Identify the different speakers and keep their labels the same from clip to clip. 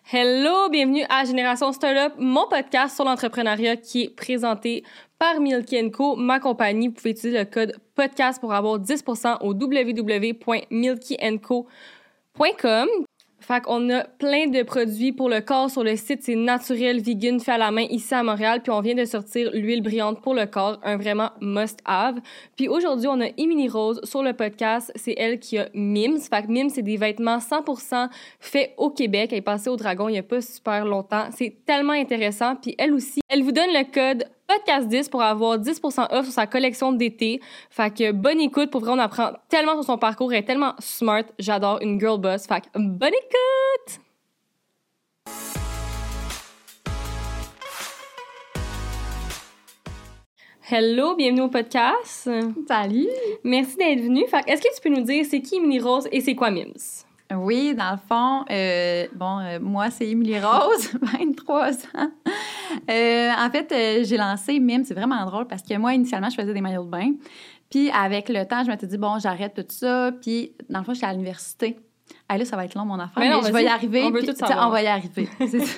Speaker 1: Hello, bienvenue à Génération Startup, mon podcast sur l'entrepreneuriat qui est présenté par Milky & Co, ma compagnie. Vous pouvez utiliser le code podcast pour avoir 10% au www.milkyandco.com. Fait qu'on a plein de produits pour le corps sur le site, c'est naturel, vegan, fait à la main ici à Montréal. Puis on vient de sortir l'huile brillante pour le corps, un vraiment must-have. Puis aujourd'hui, on a Émilie Rose sur le podcast, c'est elle qui a Mims. Fait que Mims, c'est des vêtements 100% faits au Québec. Elle est passée au Dragon il n'y a pas super longtemps. C'est tellement intéressant. Puis elle aussi, elle vous donne le code podcast10 pour avoir 10% off sur sa collection d'été. Fait que bonne écoute. Pour vrai, on apprend tellement sur son parcours. Elle est tellement smart. J'adore une girl boss. Fait que bonne écoute! Hello, bienvenue au podcast.
Speaker 2: Salut!
Speaker 1: Merci d'être venue. Fait que est-ce que tu peux nous dire c'est qui Émilie Rose et c'est quoi Mims?
Speaker 2: Oui, dans le fond, moi, c'est Émilie Rose, 23 ans. En fait, j'ai lancé Mims, c'est vraiment drôle parce que moi, initialement, je faisais des maillots de bain. Puis avec le temps, je m'étais dit, bon, j'arrête tout ça. Puis dans le fond, j'étais à l'université. Ah, là, ça va être long, mon affaire, mais je vais y arriver.
Speaker 1: On veut tout savoir.
Speaker 2: On va y arriver, c'est ça.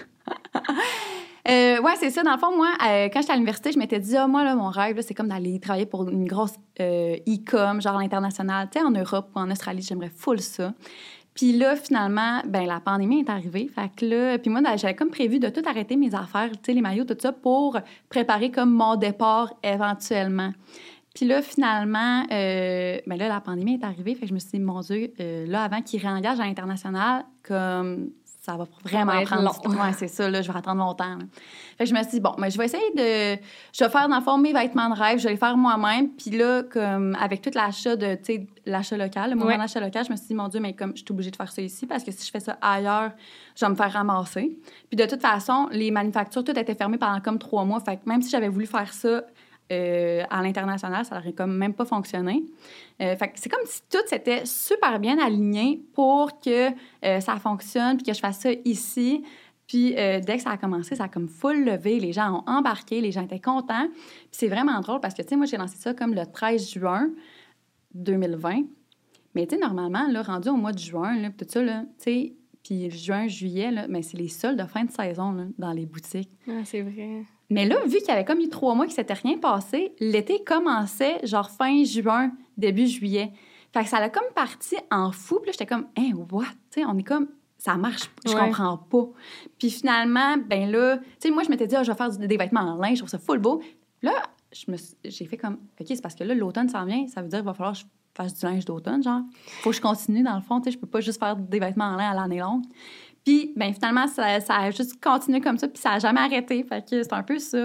Speaker 2: Ouais, c'est ça. Dans le fond, moi, quand j'étais à l'université, je m'étais dit, moi, là, mon rêve, là, c'est comme d'aller travailler pour une grosse e-com, genre à l'international. Tu sais, en Europe ou en Australie, j'aimerais full ça. Puis là, finalement, la pandémie est arrivée. Fait que là, puis moi, j'avais comme prévu de tout arrêter mes affaires, tu sais, les maillots, tout ça, pour préparer comme mon départ éventuellement. Puis là, finalement, là, la pandémie est arrivée. Fait que je me suis dit, mon Dieu, là, avant qu'ils réengagent à l'international, comme ça va vraiment prendre du temps. Ouais, c'est ça, là, je vais attendre longtemps. Là. Fait que je me suis dit, bon, je vais essayer de... Je vais faire, dans le fond, mes vêtements de rêve, je vais les faire moi-même. Puis là, comme avec tout l'achat de, tu sais, l'achat local, le mouvement d'achat local, je me suis dit, mon Dieu, mais comme je suis obligée de faire ça ici parce que si je fais ça ailleurs, je vais me faire ramasser. Puis de toute façon, les manufactures, toutes étaient fermées pendant comme 3 mois. Fait que même si j'avais voulu faire ça à l'international, ça n'aurait comme même pas fonctionné. Fait que c'est comme si tout s'était super bien aligné pour que ça fonctionne puis que je fasse ça ici. Puis dès que ça a commencé, ça a comme full levé. Les gens ont embarqué, les gens étaient contents. Puis c'est vraiment drôle parce que, tu sais, moi, j'ai lancé ça comme le 13 juin 2020. Mais, tu sais, normalement, là, rendu au mois de juin, là, tout ça, là, tu sais, puis juin, juillet, là, mais c'est les soldes de fin de saison là, dans les boutiques.
Speaker 1: Ah, c'est vrai.
Speaker 2: Mais là, vu qu'il y avait comme eu 3 mois qu'il ne s'était rien passé, l'été commençait genre fin juin, début juillet. Fait que ça l'a comme parti en fou. Puis là, j'étais comme, what? Tu sais, on est comme, ça marche, je comprends pas. Puis finalement, là, tu sais, moi, je m'étais dit, je vais faire des vêtements en linge, je trouve ça full beau. Là, j'ai fait comme, OK, c'est parce que là, l'automne s'en vient, ça veut dire qu'il va falloir que je fasse du linge d'automne, genre. Faut que je continue, dans le fond, tu sais, je peux pas juste faire des vêtements en lin à l'année longue. Puis, finalement, ça a juste continué comme ça, puis ça n'a jamais arrêté. Fait que c'est un peu ça.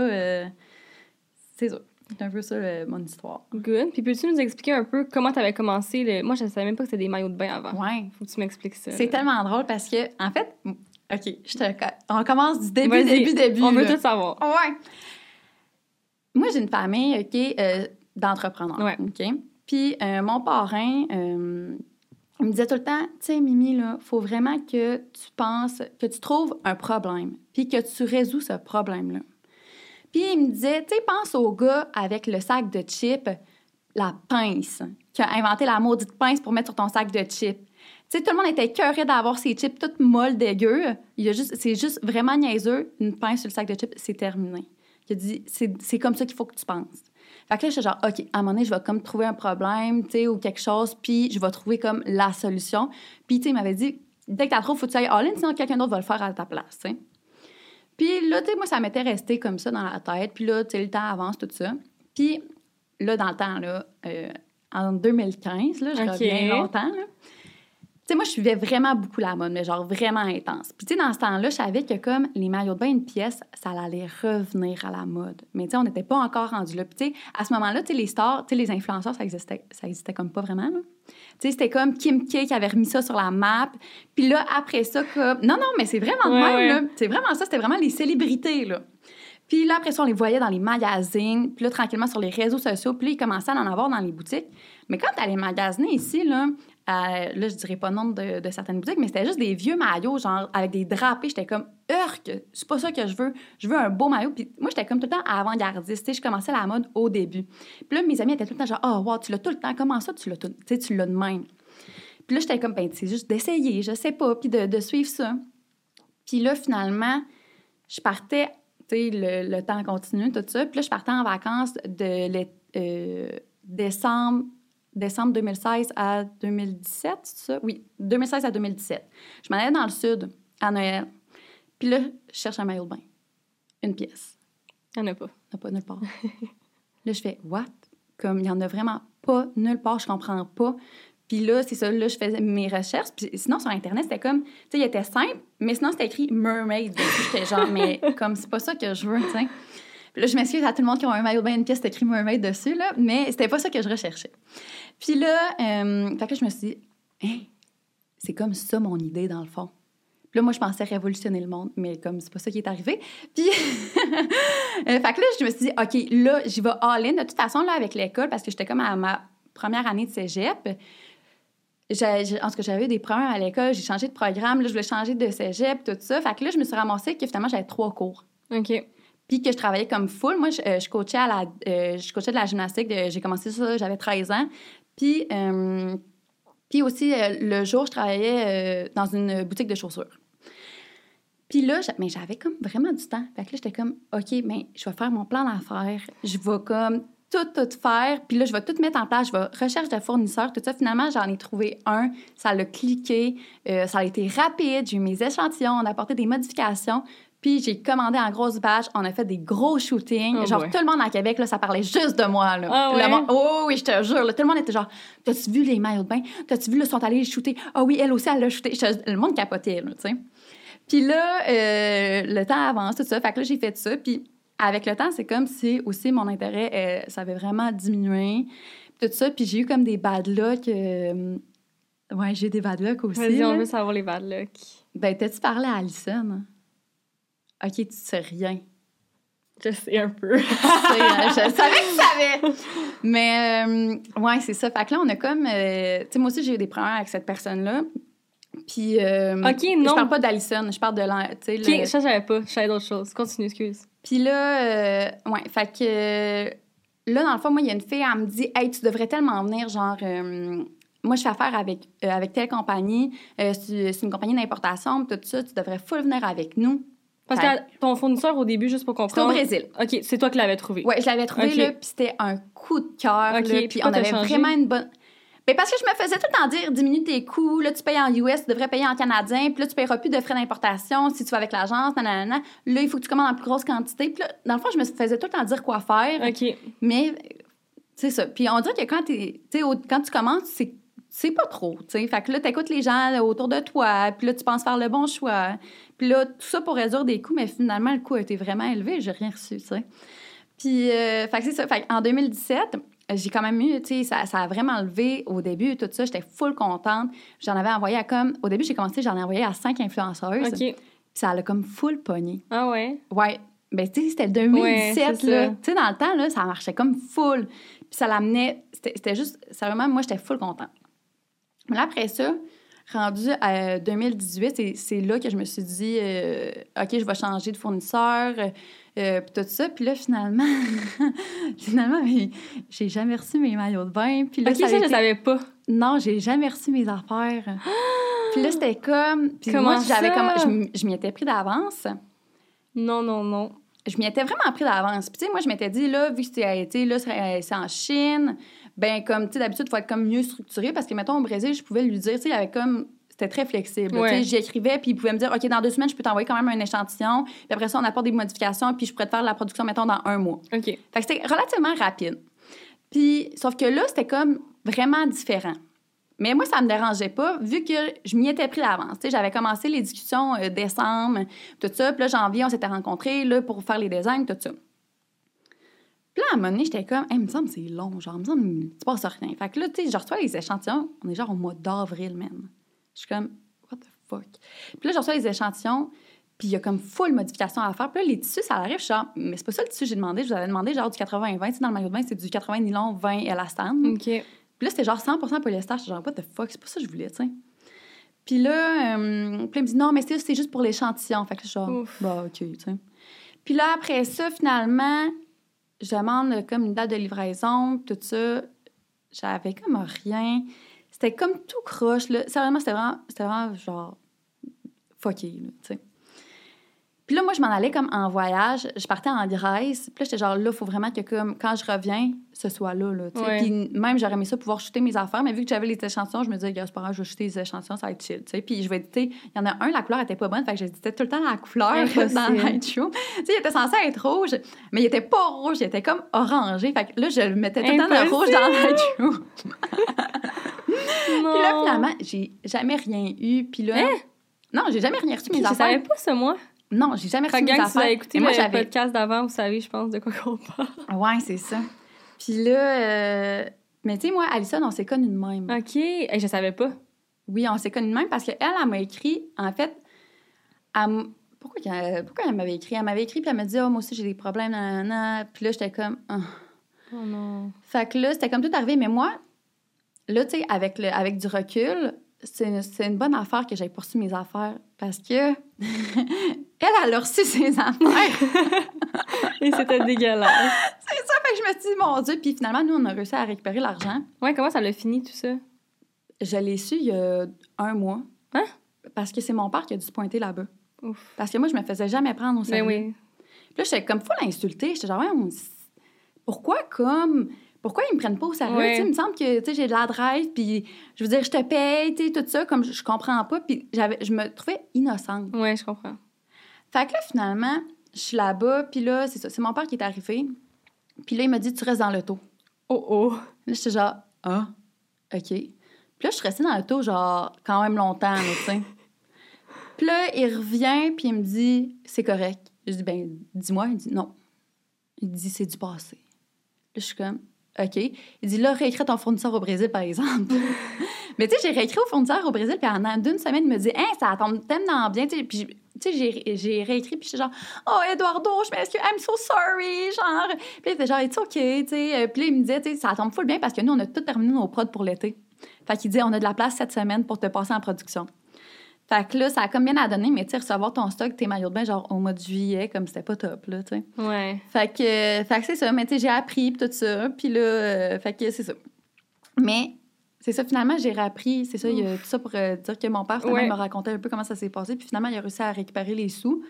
Speaker 2: C'est ça. C'est un peu ça, mon histoire.
Speaker 1: Good. Puis, peux-tu nous expliquer un peu comment tu avais commencé? Moi, je ne savais même pas que c'était des maillots de bain avant.
Speaker 2: Ouais.
Speaker 1: Faut que tu m'expliques ça.
Speaker 2: C'est tellement drôle parce que, en fait, OK, on commence du début.
Speaker 1: On veut tout savoir.
Speaker 2: Ouais. Moi, j'ai une famille, OK, d'entrepreneurs.
Speaker 1: Ouais.
Speaker 2: OK? Puis, mon parrain... il me disait tout le temps, tu sais, Mimi, là, faut vraiment que tu penses, que tu trouves un problème, puis que tu résous ce problème-là. Puis il me disait, tu sais, pense au gars avec le sac de chips, la pince, qui a inventé la maudite pince pour mettre sur ton sac de chips. Tu sais, tout le monde était écœuré d'avoir ces chips toutes molles, dégueu. C'est juste vraiment niaiseux, une pince sur le sac de chips, c'est terminé. Il a dit, c'est comme ça qu'il faut que tu penses. Fait que là, j'étais genre, OK, à un moment donné, je vais comme trouver un problème, tu sais, ou quelque chose, puis je vais trouver comme la solution. Puis, tu sais, il m'avait dit, dès que t'as trop, faut que tu ailles all-in, sinon quelqu'un d'autre va le faire à ta place, tu sais. Puis là, tu sais, moi, ça m'était resté comme ça dans la tête. Puis là, tu sais, le temps avance, tout ça. Puis là, dans le temps, là, en 2015, là, je reviens longtemps, là. Tu sais, moi, je suivais vraiment beaucoup la mode, mais genre vraiment intense. Puis, tu sais, dans ce temps-là, je savais que comme les maillots de bain, une pièce, ça allait revenir à la mode. Mais, tu sais, on n'était pas encore rendu là. Puis, tu sais, à ce moment-là, tu sais, les stars, tu sais, les influenceurs, ça existait comme pas vraiment, là. Tu sais, c'était comme Kim K qui avait remis ça sur la map. Puis là, après ça, comme... Non, mais c'est vraiment de même, là. C'est vraiment ça, c'était vraiment les célébrités, là. Puis là, après ça, on les voyait dans les magazines. Puis là, tranquillement, sur les réseaux sociaux. Puis là, ils commençaient à en avoir dans les boutiques. Mais quand tu allais magasiner ici, là, je dirais pas le nom de certaines boutiques, mais c'était juste des vieux maillots, genre, avec des drapés. J'étais comme, c'est pas ça que je veux. Je veux un beau maillot. Puis moi, j'étais comme tout le temps avant-gardiste. Tu sais, je commençais la mode au début. Puis là, mes amis étaient tout le temps genre, wow, tu l'as tout le temps. Comment ça, tu l'as de même? Puis là, j'étais comme, c'est juste d'essayer, je sais pas, puis de suivre ça. Puis là, finalement, je partais, tu sais, le temps continue, tout ça. Puis là, je partais en vacances de décembre 2016 à 2017, c'est ça? Oui, 2016 à 2017. Je m'en allais dans le sud, à Noël. Puis là, je cherche un maillot de bain. Une pièce.
Speaker 1: Il n'y en a pas.
Speaker 2: Il n'y en a pas nulle part. Là, je fais « What? » Comme, il n'y en a vraiment pas nulle part, je comprends pas. Puis là, c'est ça, là, je faisais mes recherches. Puis sinon, sur Internet, c'était comme, tu sais, il était simple, mais sinon, c'était écrit « mermaid ». J'étais genre, mais comme, c'est pas ça que je veux, tu sais. Puis là, je m'excuse à tout le monde qui a un maillot de bain, une pièce, c'était écrit « mermaid » dessus, là, mais c'était pas ça que je recherchais. Puis là, fait que je me suis dit « Hein, c'est comme ça mon idée, dans le fond. » Puis là, moi, je pensais révolutionner le monde, mais comme c'est pas ça qui est arrivé. Puis, fait que là, je me suis dit, OK, là, j'y vais all-in. De toute façon, là, avec l'école, parce que j'étais comme à ma première année de cégep, en tout cas, j'avais eu des problèmes à l'école, j'ai changé de programme, là, je voulais changer de cégep, tout ça. Fait que là, je me suis ramassée que finalement, j'avais 3 cours.
Speaker 1: OK.
Speaker 2: Puis que je travaillais comme full. Moi, je coachais je coachais de la gymnastique. J'ai commencé ça, j'avais 13 ans. Puis aussi, le jour, je travaillais dans une boutique de chaussures. Puis là, mais j'avais comme vraiment du temps. Fait que là, j'étais comme, OK, mais je vais faire mon plan d'affaires. Je vais comme tout faire. Puis là, je vais tout mettre en place. Je vais recherche de fournisseurs, tout ça. Finalement, j'en ai trouvé un. Ça a cliqué. Ça a été rapide. J'ai eu mes échantillons. On a apporté des modifications. Puis j'ai commandé en grosse batch. On a fait des gros shootings.
Speaker 1: Oh
Speaker 2: genre,
Speaker 1: ouais.
Speaker 2: Tout le monde à Québec, là, ça parlait juste de moi. Là.
Speaker 1: Ah ouais?
Speaker 2: Oh oui, je te jure. Là, tout le monde était genre, t'as-tu vu les maillots de bain? T'as-tu vu, là, sont allés les shooter? Ah oui, elle aussi, elle l'a shooté. Le monde capotait, là, tu sais. Puis là, le temps avance, tout ça. Fait que là, j'ai fait ça. Puis avec le temps, c'est comme si aussi mon intérêt, ça avait vraiment diminué. Tout ça. Puis j'ai eu comme des bad luck. Ouais, j'ai eu des bad luck aussi.
Speaker 1: Vas-y, on
Speaker 2: là.
Speaker 1: veut savoir les bad luck.
Speaker 2: Ben, t'as-tu parlé à Alison? OK, tu sais rien.
Speaker 1: Je sais un peu.
Speaker 2: Je savais que tu savais. Mais, ouais, c'est ça. Fait que là, on a comme... tu sais, moi aussi, j'ai eu des problèmes avec cette personne-là. Puis,
Speaker 1: OK, non.
Speaker 2: Je parle pas d'Alison, je parle de
Speaker 1: OK, ça, je savais pas. Je savais d'autres choses. Continue, excuse.
Speaker 2: Puis là, ouais, fait que là, dans le fond, moi, il y a une fille, elle me dit « Hey, tu devrais tellement venir, genre... moi, je fais affaire avec telle compagnie. C'est une compagnie d'importation, tout ça. Tu devrais full venir avec nous. »
Speaker 1: Parce que ton fournisseur, au début, juste pour comprendre...
Speaker 2: C'était au Brésil.
Speaker 1: OK, c'est toi qui l'avais trouvé.
Speaker 2: Oui, je l'avais trouvé,
Speaker 1: okay.
Speaker 2: là, puis c'était un coup de cœur.
Speaker 1: OK,
Speaker 2: puis on avait
Speaker 1: changé?
Speaker 2: vraiment une bonne... Bien, parce que je me faisais tout le temps dire, diminue tes coûts, là, tu payes en US, tu devrais payer en canadien, puis là, tu paieras plus de frais d'importation si tu vas avec l'agence, nanana. Là, il faut que tu commandes en plus grosse quantité. Puis là, dans le fond, je me faisais tout le temps dire quoi faire.
Speaker 1: OK.
Speaker 2: Mais, c'est ça. Puis on dirait que quand tu commences, c'est pas trop, tu sais. Fait que là, t'écoutes les gens là, autour de toi, puis là, tu penses faire le bon choix. Puis là, tout ça pour réduire des coûts, mais finalement, le coût a été vraiment élevé, j'ai rien reçu, tu sais. Puis, fait que c'est ça. Fait en 2017... j'ai quand même eu, tu sais, ça a vraiment levé au début, tout ça. J'étais full contente. J'en avais envoyé à comme... Au début, j'ai commencé, j'en ai envoyé à 5 influenceuses.
Speaker 1: OK.
Speaker 2: Puis ça a comme full pogné.
Speaker 1: Ah ouais?
Speaker 2: Ouais. Ben, tu sais, c'était le 2017,
Speaker 1: ouais,
Speaker 2: là. Tu sais, dans le temps, là, ça marchait comme full. Puis ça l'amenait... C'était juste... Sérieusement, moi, j'étais full contente. Mais là, après ça, rendu à 2018, c'est là que je me suis dit, OK, je vais changer de fournisseur... puis tout ça. Puis là, finalement, mais j'ai jamais reçu mes maillots de bain. Puis là,
Speaker 1: OK, ça, je savais pas.
Speaker 2: Non, j'ai jamais reçu mes affaires. Puis là, c'était comme... Puis
Speaker 1: comment
Speaker 2: moi, j'avais
Speaker 1: ça?
Speaker 2: je m'y étais pris d'avance.
Speaker 1: Non.
Speaker 2: Je m'y étais vraiment pris d'avance. Puis tu sais, moi, je m'étais dit, là, vu que c'est en Chine, ben comme, tu sais, d'habitude, il faut être comme mieux structuré parce que, mettons, au Brésil, je pouvais lui dire, tu sais, il y avait comme... C'était très flexible.
Speaker 1: Ouais.
Speaker 2: J'y écrivais, puis il pouvait me dire, OK, dans 2 semaines, je peux t'envoyer quand même un échantillon. Puis après ça, on apporte des modifications, puis je pourrais te faire la production, mettons, dans 1 mois.
Speaker 1: OK.
Speaker 2: Fait que c'était relativement rapide. Puis, sauf que là, c'était comme vraiment différent. Mais moi, ça me dérangeait pas, vu que je m'y étais pris d'avance. Tu sais, j'avais commencé les discussions décembre, tout ça. Puis là, janvier, on s'était rencontrés là, pour faire les designs, tout ça. Puis là, à un moment donné, j'étais comme, hey, il me semble que c'est long. Genre, il me semble que tu passes rien. Fait que là, tu sais, je reçois les échantillons. On est genre au mois d'avril, même. Je suis comme, what the fuck? Puis là, je reçois les échantillons, puis il y a comme full modification à faire. Puis là, les tissus, ça arrive, je suis genre, mais c'est pas ça le tissu que j'ai demandé. Je vous avais demandé genre du 80-20. Tu sais, dans le maillot de bain, c'est du 80 nylon, 20 élastane.
Speaker 1: OK.
Speaker 2: Puis là, c'était genre 100% polyester. Je suis genre, what the fuck? C'est pas ça que je voulais, tu sais. Puis là, puis il me dit, non, mais c'est juste pour l'échantillon. Fait que je suis genre, bah, OK, tu sais. Puis là, après ça, finalement, je demande comme une date de livraison, tout ça. J'avais comme rien. C'était comme tout croche, là. Sérieusement, c'était vraiment genre fucké, là, tu sais. Puis là, moi, je m'en allais comme en voyage. Je partais en Grèce. Puis là, j'étais genre, là, il faut vraiment que comme, quand je reviens, ce soit là, tu sais.
Speaker 1: Ouais.
Speaker 2: Puis même, j'aurais aimé ça pouvoir shooter mes affaires. Mais vu que j'avais les échantillons, je me disais, gars, c'est pas grave, je vais shooter les échantillons, ça va être chill, tu sais. Puis je vais éditer. Il y en a un, la couleur était pas bonne. Fait que j'éditais tout le temps la couleur
Speaker 1: Impossible.
Speaker 2: dans le night show. Tu sais, il était censé être rouge, mais il était pas rouge. Il était comme orangé. Fait que là, je le mettais tout le temps de rouge dans le night show. Puis là, finalement, j'ai jamais rien eu. Puis là... Non, j'ai jamais rien reçu mes affaires.
Speaker 1: Je savais pas ça, moi.
Speaker 2: Non, j'ai jamais reçu mes
Speaker 1: Gang,
Speaker 2: affaires.
Speaker 1: si vous avez écouté
Speaker 2: moi,
Speaker 1: le podcast d'avant, vous savez, je pense, de quoi qu'on parle.
Speaker 2: Ouais, c'est ça. Puis là, mais tu sais, moi, Alison, on s'est connus de même.
Speaker 1: OK. Hey, je savais pas.
Speaker 2: Oui, on s'est connus de même parce qu'elle, elle m'a écrit, en fait, pourquoi elle m'avait écrit? Elle m'avait écrit, puis elle m'a dit, oh, moi aussi, j'ai des problèmes, nanana. Puis là, j'étais comme,
Speaker 1: Oh non.
Speaker 2: Fait que là, c'était comme tout arrivé. Mais moi, là, tu sais, avec du recul, c'est une bonne affaire que j'aille poursuivi mes affaires parce que elle a reçu ses affaires.
Speaker 1: Et c'était dégueulasse.
Speaker 2: C'est ça, fait que je me suis dit, mon Dieu. Puis finalement, nous, on a réussi à récupérer l'argent.
Speaker 1: Ouais, comment ça l'a fini, tout ça?
Speaker 2: Je l'ai su il y a 1 mois.
Speaker 1: Hein?
Speaker 2: Parce que c'est mon père qui a dû se pointer là-bas.
Speaker 1: Ouf.
Speaker 2: Parce que moi, je me faisais jamais prendre au sérieux.
Speaker 1: Ben oui.
Speaker 2: Puis là, j'étais comme full insultée. J'étais genre, ouais, pourquoi ils me prennent pas au sérieux?
Speaker 1: Ouais.
Speaker 2: Tu sais, il me semble que tu sais, j'ai de la drive, puis je veux dire, je te paye, tu sais, tout ça, comme je comprends pas. Puis je me trouvais innocente.
Speaker 1: Ouais, je comprends.
Speaker 2: Fait que là, finalement, je suis là-bas, puis là, c'est ça, c'est mon père qui est arrivé. Puis là, il m'a dit, tu restes dans l'auto.
Speaker 1: Oh oh.
Speaker 2: Là, j'étais genre, ah, OK. Puis là, je suis restée dans l'auto, genre, quand même longtemps, là, tu sais. Puis là, il revient, puis il me dit, c'est correct. Je dis, ben, dis-moi. Il dit, non. Il dit, c'est du passé. Là, je suis comme, OK. Il dit, là, réécris ton fournisseur au Brésil, par exemple. Mais tu sais, j'ai réécrit au fournisseur au Brésil, puis en d'une semaine, il me dit, hein, ça tombe tellement bien. Puis, tu sais, j'ai réécrit, puis j'étais genre, oh, Eduardo, je m'excuse, I'm so sorry, genre. Puis il était genre, it's OK, tu sais. Puis là, il me disait, tu sais, ça tombe full bien parce que nous, on a tout terminé nos prods pour l'été. Fait qu'il disait, on a de la place cette semaine pour te passer en production. Fait que là, ça a comme bien à donner, mais tu sais, recevoir ton stock, tes maillots de bain, genre au mois de juillet, comme c'était pas top, là, tu sais.
Speaker 1: Ouais.
Speaker 2: Fait que c'est ça, mais tu sais, j'ai appris, pis tout ça, puis là, fait que c'est ça. Mais c'est ça, finalement, j'ai réappris, c'est ça, il y a tout ça pour dire que mon père, finalement, il m'a raconté un peu comment ça s'est passé, puis finalement, il a réussi à récupérer les sous,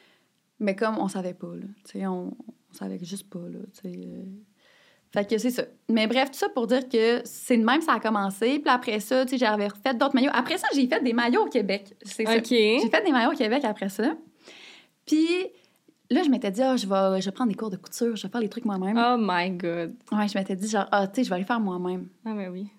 Speaker 2: mais comme on savait pas, là, tu sais, on savait juste pas, là, tu sais... Fait que c'est ça. Mais bref, tout ça pour dire que c'est de même ça a commencé. Puis après ça, tu sais, j'avais refait d'autres maillots. Après ça, j'ai fait des maillots au Québec. C'est ça.
Speaker 1: OK.
Speaker 2: J'ai fait des maillots au Québec après ça. Puis là, je m'étais dit, je vais prendre des cours de couture, je vais faire les trucs moi-même.
Speaker 1: Oh my God.
Speaker 2: Ouais, je m'étais dit, genre, tu sais, je vais aller faire moi-même.
Speaker 1: Ah, ben oui.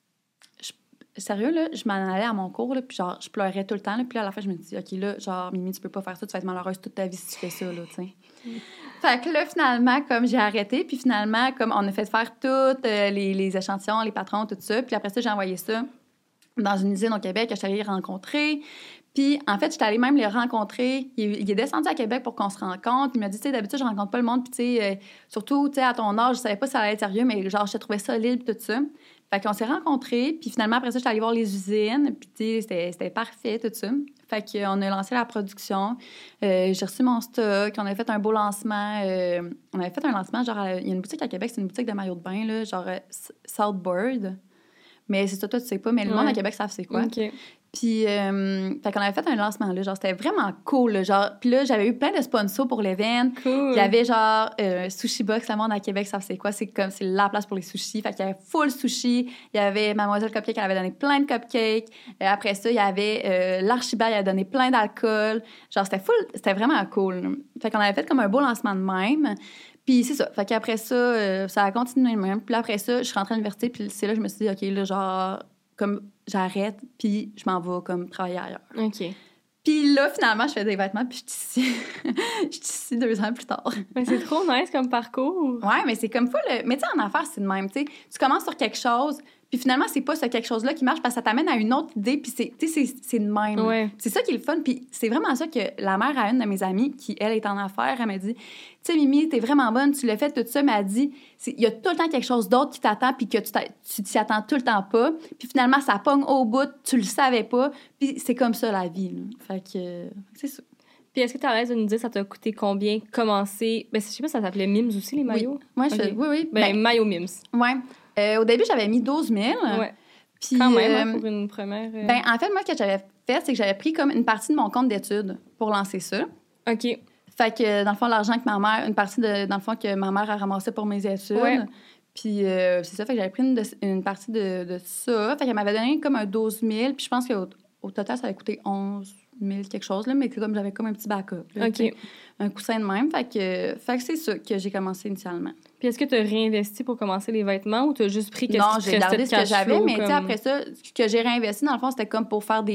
Speaker 2: Sérieux, là, je m'en allais à mon cours, là, puis genre, je pleurais tout le temps. Là, puis là, à la fin, je me dis, OK, là, genre, Mimi, tu peux pas faire ça, tu vas être malheureuse toute ta vie si tu fais ça, là, tu sais. Fait que là, finalement, comme j'ai arrêté, puis finalement, comme on a fait faire toutes les échantillons, les patrons, tout ça. Puis après ça, j'ai envoyé ça dans une usine au Québec que je suis allée les rencontrer. Puis, en fait, j'étais allée même les rencontrer. Il est descendu à Québec pour qu'on se rencontre. Il m'a dit, tu sais, d'habitude, je rencontre pas le monde. Puis, tu sais, surtout, tu sais, à ton âge, je savais pas si ça allait être sérieux, mais genre, je te trouvais solide, tout ça. Fait qu'on s'est rencontrés. Puis, finalement, après ça, j'étais allée voir les usines. Puis, tu sais, c'était parfait, tout ça. Fait qu'on a lancé la production. J'ai reçu mon stock. On avait fait un beau lancement. On avait fait un lancement, genre, il y a une boutique à Québec, c'est une boutique de maillots de bain, là, genre Southboard. Mais c'est ça, toi, tu sais pas, mais le monde à Québec savent c'est quoi.
Speaker 1: OK.
Speaker 2: Puis, fait qu'on avait fait un lancement, là, genre, c'était vraiment cool, là, genre, puis là, j'avais eu plein de sponsors pour l'événement.
Speaker 1: Cool.
Speaker 2: Il y avait, genre, Sushi Box, le monde à Québec savent c'est quoi, c'est la place pour les sushis, fait qu'il y avait full sushi, il y avait Mademoiselle Cupcake, elle avait donné plein de cupcakes, après ça, il y avait l'Archibald, il avait donné plein d'alcool, genre, c'était vraiment cool, là. Fait qu'on avait fait comme un beau lancement de même. Puis c'est ça. Fait qu'après ça, ça a continué même. Puis après ça, je suis rentrée à l'université, puis c'est là que je me suis dit, OK, là, genre, comme j'arrête, puis je m'en vais comme travailler ailleurs.
Speaker 1: OK.
Speaker 2: Puis là, finalement, je fais des vêtements, puis je suis ici. Je suis ici 2 ans plus tard.
Speaker 1: Mais c'est trop nice comme parcours.
Speaker 2: Ouais, mais c'est comme fou. Mais tu sais, en affaires, c'est de même. Tu sais, tu commences sur quelque chose, puis finalement, c'est pas ce quelque chose-là qui marche parce que ça t'amène à une autre idée, puis c'est de même.
Speaker 1: Ouais.
Speaker 2: C'est ça qui est le fun. Puis c'est vraiment ça que la mère à une de mes amies, qui, elle, est en affaires, elle m'a dit, tu sais, Mimi, t'es vraiment bonne, tu l'as fait, tout ça, mais elle dit, il y a tout le temps quelque chose d'autre qui t'attend, puis que tu t'y attends tout le temps pas. Puis finalement, ça pogne au bout, tu le savais pas. Puis c'est comme ça, la vie. Là. Fait que c'est ça.
Speaker 1: Puis est-ce que tu es à l'aise de nous dire ça t'a coûté combien commencer? Ben, je sais pas, ça s'appelait Mims aussi, les maillots?
Speaker 2: Oui,
Speaker 1: okay.
Speaker 2: oui.
Speaker 1: Ben, maillot Mims.
Speaker 2: Oui. Au début, j'avais mis 12 000.
Speaker 1: Ouais.
Speaker 2: Puis,
Speaker 1: quand même, pour une première...
Speaker 2: Ben, en fait, moi, ce que j'avais fait, c'est que j'avais pris comme une partie de mon compte d'études pour lancer ça.
Speaker 1: OK.
Speaker 2: Fait que, dans le fond, l'argent que ma mère... Une partie, dans le fond, que ma mère a ramassé pour mes études.
Speaker 1: Ouais.
Speaker 2: Puis c'est ça, fait que j'avais pris une partie de ça. Fait qu'elle m'avait donné comme un 12 000. Puis je pense qu'au total, ça avait coûté 11 000 quelque chose, là, mais comme j'avais comme un petit backup. Là,
Speaker 1: OK.
Speaker 2: Un coussin de même. Fait que c'est ça que j'ai commencé initialement.
Speaker 1: Puis est-ce que tu as réinvesti pour commencer les vêtements ou tu as juste pris
Speaker 2: Non,
Speaker 1: qu'est-ce qui
Speaker 2: j'ai
Speaker 1: te restait
Speaker 2: gardé
Speaker 1: de
Speaker 2: ce que
Speaker 1: cash
Speaker 2: j'avais,
Speaker 1: flow,
Speaker 2: mais
Speaker 1: comme...
Speaker 2: après ça, ce que j'ai réinvesti, dans le fond, c'était comme pour faire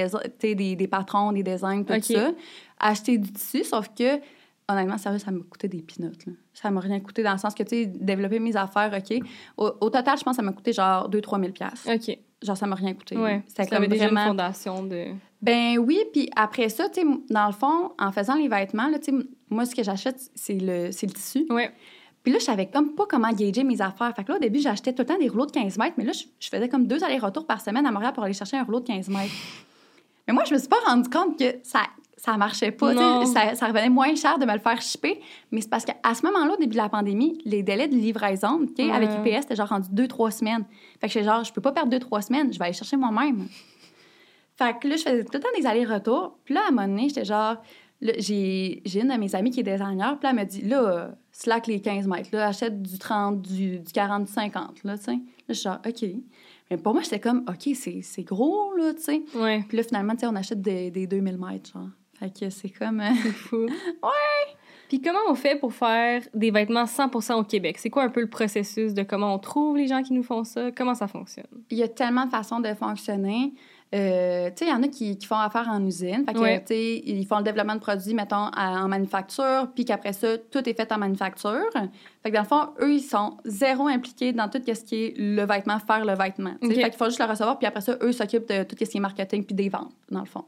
Speaker 2: des patrons, des designs, tout
Speaker 1: OK.
Speaker 2: ça. Acheter du tissu, sauf que, honnêtement, sérieux, ça m'a coûté des peanuts, là. Ça m'a rien coûté dans le sens que, tu sais, développer mes affaires, OK. Au total, je pense que ça m'a coûté genre 2-3 000 $.
Speaker 1: OK.
Speaker 2: Genre, ça m'a rien coûté.
Speaker 1: Ouais.
Speaker 2: C'était
Speaker 1: Ça avait
Speaker 2: comme
Speaker 1: déjà
Speaker 2: vraiment...
Speaker 1: une fondation de...
Speaker 2: Ben oui, puis après ça, tu sais, dans le fond, en faisant les vêtements, là, tu sais, moi, ce que j'achète, c'est le tissu.
Speaker 1: Ouais.
Speaker 2: Puis là, je savais comme pas comment gager mes affaires. Fait que là, au début, j'achetais tout le temps des rouleaux de 15 mètres, mais là, je faisais comme 2 allers-retours par semaine à Montréal pour aller chercher un rouleau de 15 mètres. Mais moi, je me suis pas rendu compte que ça marchait pas.
Speaker 1: Non.
Speaker 2: Ça revenait moins cher de me le faire shipper. Mais c'est parce qu'à ce moment-là, au début de la pandémie, les délais de livraison, OK, avec UPS, c'était genre rendu 2-3 semaines. Fait que j'étais genre, je peux pas perdre 2-3 semaines, je vais aller chercher moi-même. Fait que là, je faisais tout le temps des allers-retours. Puis là, à un moment donné, j'étais genre... Là, j'ai une de mes amies qui est designer, puis là, elle m'a dit, là, slack les 15 mètres, là, achète du 30, du 40, du 50, là, tu sais. Là, je suis genre, OK. Mais pour moi, j'étais comme, OK, c'est gros, là, tu sais.
Speaker 1: Ouais.
Speaker 2: Puis là, finalement, tu sais, on achète des 2000 mètres, genre. Fait que c'est comme...
Speaker 1: C'est fou.
Speaker 2: Ouais!
Speaker 1: Puis comment on fait pour faire des vêtements 100% au Québec? C'est quoi un peu le processus de comment on trouve les gens qui nous font ça? Comment ça fonctionne?
Speaker 2: Il y a tellement de façons de fonctionner. Tu sais, il y en a qui font affaire en usine. Fait que,
Speaker 1: Ouais.
Speaker 2: tu sais, ils font le développement de produits, mettons, en manufacture, puis qu'après ça, tout est fait en manufacture. Fait que dans le fond, eux, ils sont zéro impliqués dans tout ce qui est le vêtement, faire le vêtement. Tu sais.
Speaker 1: OK.
Speaker 2: Fait qu'il faut juste le recevoir, puis après ça, eux s'occupent de tout ce qui est marketing puis des ventes, dans le fond.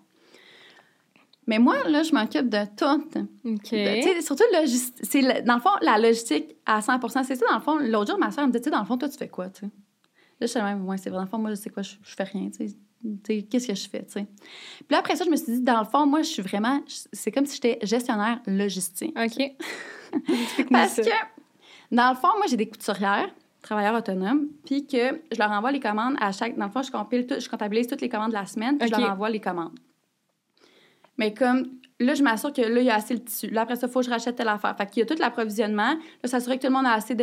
Speaker 2: Mais moi, là, je m'occupe de tout.
Speaker 1: OK.
Speaker 2: Tu sais, surtout, dans le fond, la logistique à 100%. C'est ça, dans le fond. L'autre jour, ma soeur me dit, tu sais, dans le fond, toi, tu fais quoi, tu sais? Là, je suis même, ouais, c'est vrai. Dans le fond, moi, je sais quoi, je fais rien, tu sais. Qu'est-ce que je fais, tu sais? Puis là, après ça, je me suis dit, dans le fond, moi, je suis vraiment... C'est comme si j'étais gestionnaire logistique.
Speaker 1: OK.
Speaker 2: Parce que, dans le fond, moi, j'ai des couturières, travailleurs autonomes, puis que je leur envoie les commandes à chaque... Dans le fond, je comptabilise toutes les commandes de la semaine, puis
Speaker 1: OK.
Speaker 2: je leur envoie les commandes. Mais comme, là, je m'assure que là, il y a assez le tissu. Là, après ça, il faut que je rachète telle affaire. Fait qu'il y a tout l'approvisionnement. Là, s'assurer que tout le monde a assez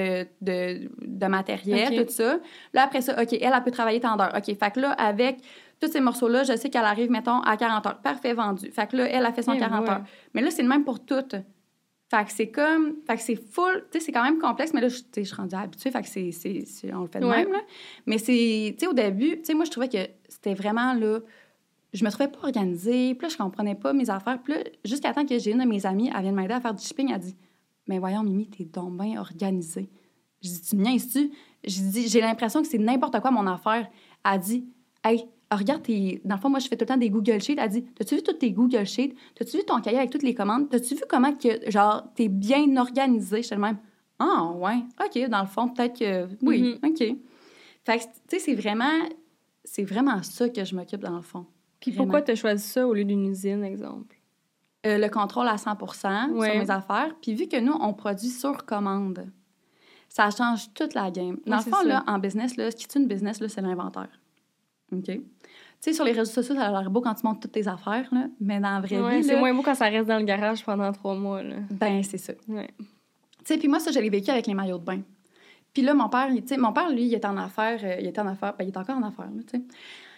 Speaker 2: de matériel,
Speaker 1: OK.
Speaker 2: tout ça. Là, après ça, OK, elle peut travailler tant d'heures. OK, fait que là, avec tous ces morceaux-là, je sais qu'elle arrive, mettons, à 40 heures. Parfait, vendu. Fait que là, elle a fait son
Speaker 1: Eh
Speaker 2: 40
Speaker 1: ouais.
Speaker 2: heures. Mais là, c'est le même pour toutes. Fait que c'est comme... Fait que c'est full... Tu sais, c'est quand même complexe, mais là, je suis rendue habituée. Fait que on le fait de
Speaker 1: Ouais.
Speaker 2: même, là. Mais c'est... Tu sais, au début, tu sais, moi, je trouvais que c'était vraiment, là... Je me trouvais pas organisée. Puis là, je comprenais pas mes affaires. Puis là, jusqu'à temps que j'ai une de mes amies, elle vient de m'aider à faire du shipping, elle dit « Mais voyons, Mimi, t'es donc bien organisée. » Je dis « Tu me niaises-tu? » Je dis « J'ai l'impression que c'est n'importe quoi, mon affaire. » Elle dit « Hey, regarde tes... » Dans le fond, moi, je fais tout le temps des Google Sheets. Elle dit « T'as-tu vu tous tes Google Sheets? T'as-tu vu ton cahier avec toutes les commandes? T'as-tu vu comment que, genre, t'es bien organisée? » J'étais le même « Ah, ouais. OK, dans le fond, peut-être que... Oui, OK. » Fait que, tu sais, c'est vraiment ça que je m'occupe, dans le fond.
Speaker 1: Puis pourquoi tu as choisi ça au lieu d'une usine, exemple?
Speaker 2: Le contrôle à 100%
Speaker 1: Ouais.
Speaker 2: sur mes affaires. Puis vu que nous, on produit sur commande, ça change toute la game. Dans
Speaker 1: Ouais,
Speaker 2: le fond,
Speaker 1: c'est
Speaker 2: là,
Speaker 1: ça.
Speaker 2: en business, là, ce qui est une business, là, c'est l'inventaire. OK? Tu sais, sur les réseaux sociaux, ça a l'air beau quand tu montres toutes tes affaires, là, mais dans la vraie
Speaker 1: Ouais,
Speaker 2: vie,
Speaker 1: c'est
Speaker 2: là,
Speaker 1: moins beau quand ça reste dans le garage pendant 3 mois, là.
Speaker 2: ben c'est ça.
Speaker 1: Ouais.
Speaker 2: Tu sais, puis moi, ça, je l'ai vécu avec les maillots de bain. Puis là, mon père, lui, il était en affaires, ben, il est encore en affaires, là, tu sais.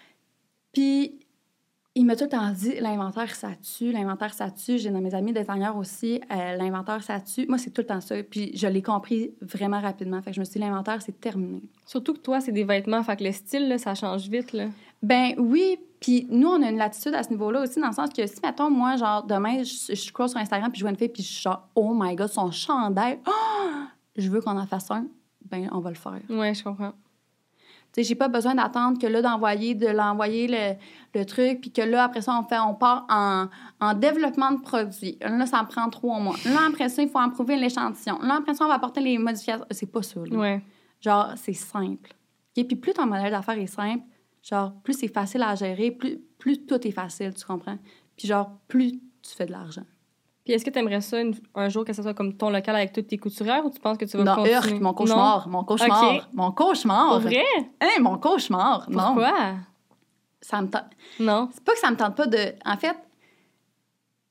Speaker 2: Puis il m'a tout le temps dit, l'inventaire, ça tue. J'ai dans mes amis designers aussi, l'inventaire, ça tue. Moi, c'est tout le temps ça. Puis je l'ai compris vraiment rapidement. Fait que je me suis dit, l'inventaire, c'est terminé.
Speaker 1: Surtout que toi, c'est des vêtements, fait que le style, là, ça change vite, là.
Speaker 2: Ben oui, puis nous, on a une latitude à ce niveau-là aussi, dans le sens que si, mettons, moi, genre, demain, je scroll sur Instagram, puis je vois une fille, puis je suis genre, oh my God, son chandail, je veux qu'on en fasse un, ben on va le faire.
Speaker 1: Ouais, je comprends.
Speaker 2: Tu sais, j'ai pas besoin d'attendre que là, de l'envoyer le truc, puis que là, après ça, on part en développement de produit. Là, ça me prend 3 mois. Là, après ça, il faut approuver l'échantillon. Là, après ça, on va apporter les modifications. C'est pas ça, là.
Speaker 1: Ouais.
Speaker 2: Genre, c'est simple. Okay? Puis plus ton modèle d'affaires est simple, genre, plus c'est facile à gérer, plus tout est facile, tu comprends? Puis genre, plus tu fais de l'argent.
Speaker 1: Puis est-ce que tu aimerais ça un jour que ça soit comme ton local avec toutes tes couturières ou tu penses que tu vas
Speaker 2: Non,
Speaker 1: continuer?
Speaker 2: heurk, mon cauchemar.
Speaker 1: Non?
Speaker 2: Mon cauchemar.
Speaker 1: OK.
Speaker 2: Mon cauchemar.
Speaker 1: Pour vrai?
Speaker 2: Hein, mon cauchemar. Non.
Speaker 1: Pourquoi?
Speaker 2: Ça me tente.
Speaker 1: Non.
Speaker 2: C'est pas que ça me tente pas de... En fait,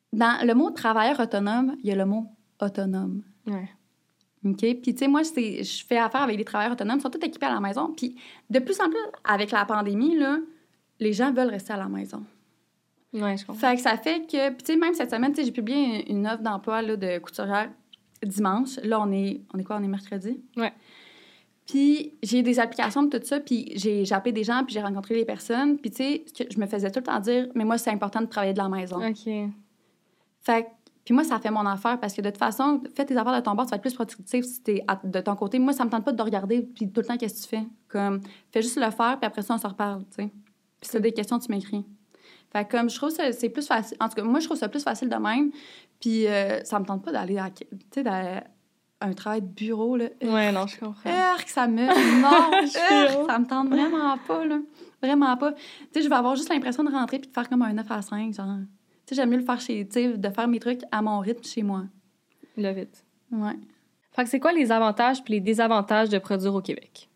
Speaker 2: Dans le mot travailleur autonome, il y a le mot autonome.
Speaker 1: Ouais.
Speaker 2: OK? Puis, tu sais, moi, je fais affaire avec des travailleurs autonomes, ils sont tous équipés à la maison. Puis, de plus en plus, avec la pandémie, là, les gens veulent rester à la maison.
Speaker 1: Ouais, je comprends.
Speaker 2: Fait que ça fait que... Puis, tu sais, même cette semaine, tu sais, j'ai publié une offre d'emploi là, de couturière dimanche. Là, on est quoi? On est mercredi?
Speaker 1: Ouais.
Speaker 2: Puis, j'ai des applications de tout ça, puis j'ai appelé des gens, puis j'ai rencontré des personnes. Puis, tu sais, je me faisais tout le temps dire, mais moi, c'est important de travailler de la maison.
Speaker 1: OK.
Speaker 2: Fait que, puis moi, ça fait mon affaire, parce que de toute façon, fais tes affaires de ton bord, tu vas être plus productif si t'es de ton côté. Moi, ça me tente pas de regarder, puis tout le temps, qu'est-ce que tu fais? Comme, fais juste le faire, puis après ça, on se reparle, tu sais. Puis si t'as des questions, tu m'écris. Fait que, comme, je trouve que c'est plus facile. En tout cas, moi, je trouve ça plus facile de même. Puis ça me tente pas d'aller à, tu sais, un travail de bureau, là.
Speaker 1: Ouais, non, je comprends.
Speaker 2: Que ça me... Non, ça me tente vraiment pas, là. Vraiment pas. Tu sais, je vais avoir juste l'impression de rentrer puis de faire comme un 9 à 5, genre. Tu sais, j'aime mieux le faire tu sais, de faire mes trucs à mon rythme chez moi.
Speaker 1: Love it.
Speaker 2: Ouais.
Speaker 1: Fait que c'est quoi les avantages puis les désavantages de produire au Québec?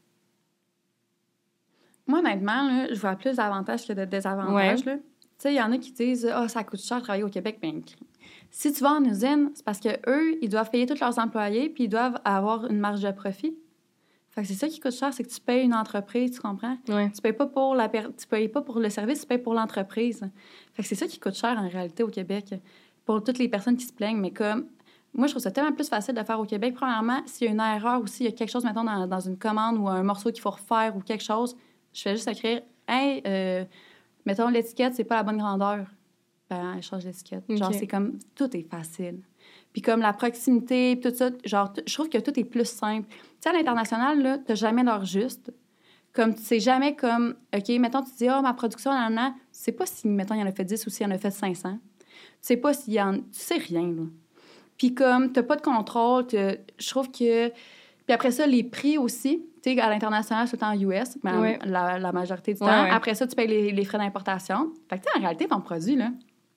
Speaker 2: Moi, honnêtement, là, je vois plus d'avantages que de désavantages, là. Tu sais, il y en a qui disent « Ah, ça coûte cher de travailler au Québec. » Ben, si tu vas en usine, c'est parce qu'eux, ils doivent payer tous leurs employés puis ils doivent avoir une marge de profit. Fait que c'est ça qui coûte cher, c'est que tu payes une entreprise, tu comprends?
Speaker 1: Ouais.
Speaker 2: Tu payes pas pour tu payes pas pour le service, tu payes pour l'entreprise. Fait que c'est ça qui coûte cher en réalité au Québec. Pour toutes les personnes qui se plaignent, mais comme moi, je trouve ça tellement plus facile de faire au Québec. Premièrement, s'il y a une erreur ou s'il y a quelque chose, mettons, dans une commande ou un morceau qu'il faut refaire ou quelque chose, je fais juste écrire « Hey, mettons, l'étiquette, c'est pas la bonne grandeur. » Ben, elle change l'étiquette.
Speaker 1: Okay.
Speaker 2: Genre, c'est comme, tout est facile. Puis comme la proximité, tout ça, genre, je trouve que tout est plus simple. Tu sais, à l'international, là, t'as jamais l'heure juste. Comme, tu sais jamais comme, OK, mettons, tu dis, ah, ma production, là, tu sais pas si, mettons, il en a fait 10 ou s'il en a fait 500. Tu sais pas s'il y en... Tu sais rien, là. Puis comme, t'as pas de contrôle, je trouve que... Puis après ça, les prix aussi, tu sais, à l'international, c'est tout le temps US, mais la majorité du temps. Ouais. Après ça, tu payes les frais d'importation. Fait que, tu sais, en réalité, ton produit, là,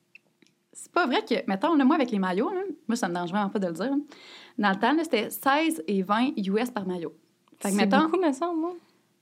Speaker 2: c'est pas vrai que, mettons, là, moi, avec les maillots, là, moi, ça me dérange vraiment pas de le dire. Là. Dans le temps, là, c'était 16 et 20 US par maillot.
Speaker 1: Fait que, mettons... beaucoup, me semble, moi.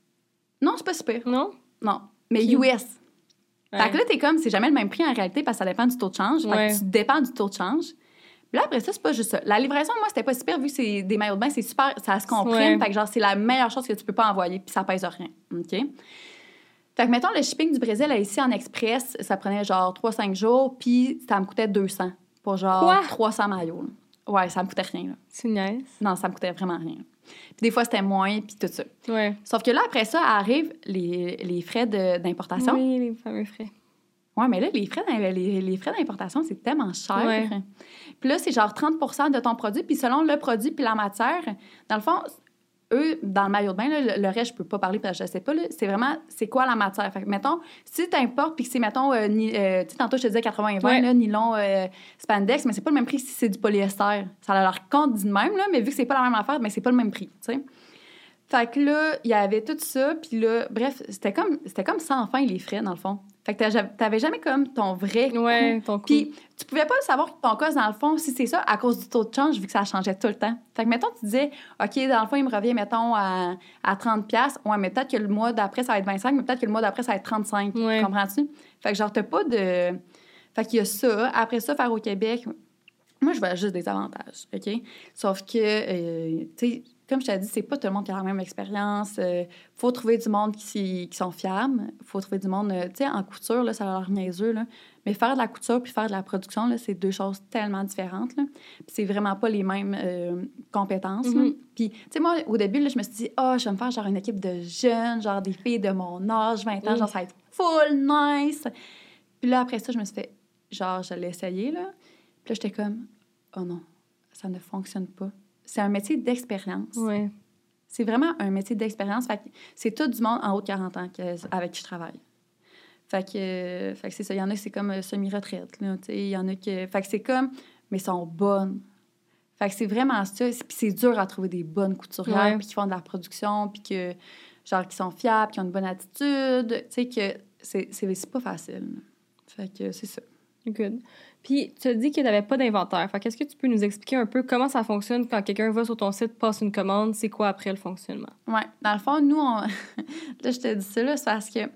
Speaker 2: Non, c'est pas super.
Speaker 1: Non?
Speaker 2: Non. Mais US. Ouais. Fait que là, t'es comme, c'est jamais le même prix en réalité parce que ça dépend du taux de change. Fait que tu dépends du taux de change. Puis là, après ça, c'est pas juste ça. La livraison, moi, c'était pas super vu que c'est des maillots de bain, c'est super, ça se comprime. Fait que genre, c'est la meilleure chose que tu peux pas envoyer, puis ça pèse rien. OK? Fait que, mettons, le shipping du Brésil, là, ici, en express, ça prenait genre 3-5 jours, puis ça me coûtait 200 pour genre 300 maillots. Là. Ouais, ça me coûtait rien. Là.
Speaker 1: C'est nice.
Speaker 2: Non, ça me coûtait vraiment rien. Puis des fois, c'était moins, puis tout ça.
Speaker 1: Ouais. Sauf
Speaker 2: que là, après ça, arrivent les frais d'importation.
Speaker 1: Oui, les fameux frais.
Speaker 2: Oui, mais là, les frais d'importation, c'est tellement cher. Ouais. Puis là, c'est genre 30 % de ton produit, puis selon le produit puis la matière, dans le fond... Eux, dans le maillot de bain, là, le reste, je peux pas parler parce que je sais pas. Là, c'est vraiment, c'est quoi la matière? Fait que, mettons, si tu importes puis que c'est, mettons, tu sais, tantôt, je te disais 80-20, là, nylon, spandex, mais c'est pas le même prix si c'est du polyester. Ça a leur compte dit de même, là, mais vu que c'est pas la même affaire, mais c'est pas le même prix, tu sais. Fait que là, il y avait tout ça, puis là, bref, c'était comme sans fin les frais, dans le fond. Fait que t'avais jamais comme ton vrai coût.
Speaker 1: Ton coût.
Speaker 2: Puis tu pouvais pas savoir ton cost, dans le fond, si c'est ça, à cause du taux de change, vu que ça changeait tout le temps. Fait que, mettons, tu disais, OK, dans le fond, il me revient, mettons, à 30$. Ouais, mais peut-être que le mois d'après, ça va être 25$, mais peut-être que le mois d'après, ça va être 35$. Ouais. Comprends-tu? Fait que, genre, t'as pas de... Fait qu'il y a ça. Après ça, faire au Québec, moi, je vois juste des avantages, OK? Sauf que, tu sais... Comme je t'ai dit, c'est pas tout le monde qui a la même expérience. Faut trouver du monde qui sont fiables. Faut trouver du monde... tu sais, en couture, là, ça a l'air niaiseux, là. Mais faire de la couture puis faire de la production, là, c'est deux choses tellement différentes, là. Puis c'est vraiment pas les mêmes compétences, là. Puis, tu sais, moi, au début, là, je me suis dit, je vais me faire genre une équipe de jeunes, genre des filles de mon âge, 20 ans, genre ça va être full nice. Puis là, après ça, je me suis fait, genre, je l'ai essayé, là. Puis là, j'étais comme, oh non, ça ne fonctionne pas. C'est un métier d'expérience.
Speaker 1: Ouais.
Speaker 2: C'est vraiment un métier d'expérience. Fait que c'est tout du monde en haut de 40 ans avec qui je travaille. Fait que c'est ça. Il y en a, c'est comme semi-retraite. Il y en a qui... Fait que c'est comme... Mais sont bonnes. Fait que c'est vraiment ça. Puis c'est dur à trouver des bonnes couturières puis qui font de la production puis que, genre, qui sont fiables, qui ont une bonne attitude. Tu sais que c'est pas facile. Fait que c'est ça.
Speaker 1: Good. Puis, tu as dit que tu n'avais pas d'inventaire. Fait qu'est-ce que tu peux nous expliquer un peu comment ça fonctionne quand quelqu'un va sur ton site, passe une commande? C'est quoi après le fonctionnement?
Speaker 2: Oui. Dans le fond, nous, là, je te dis ça, là, c'est parce que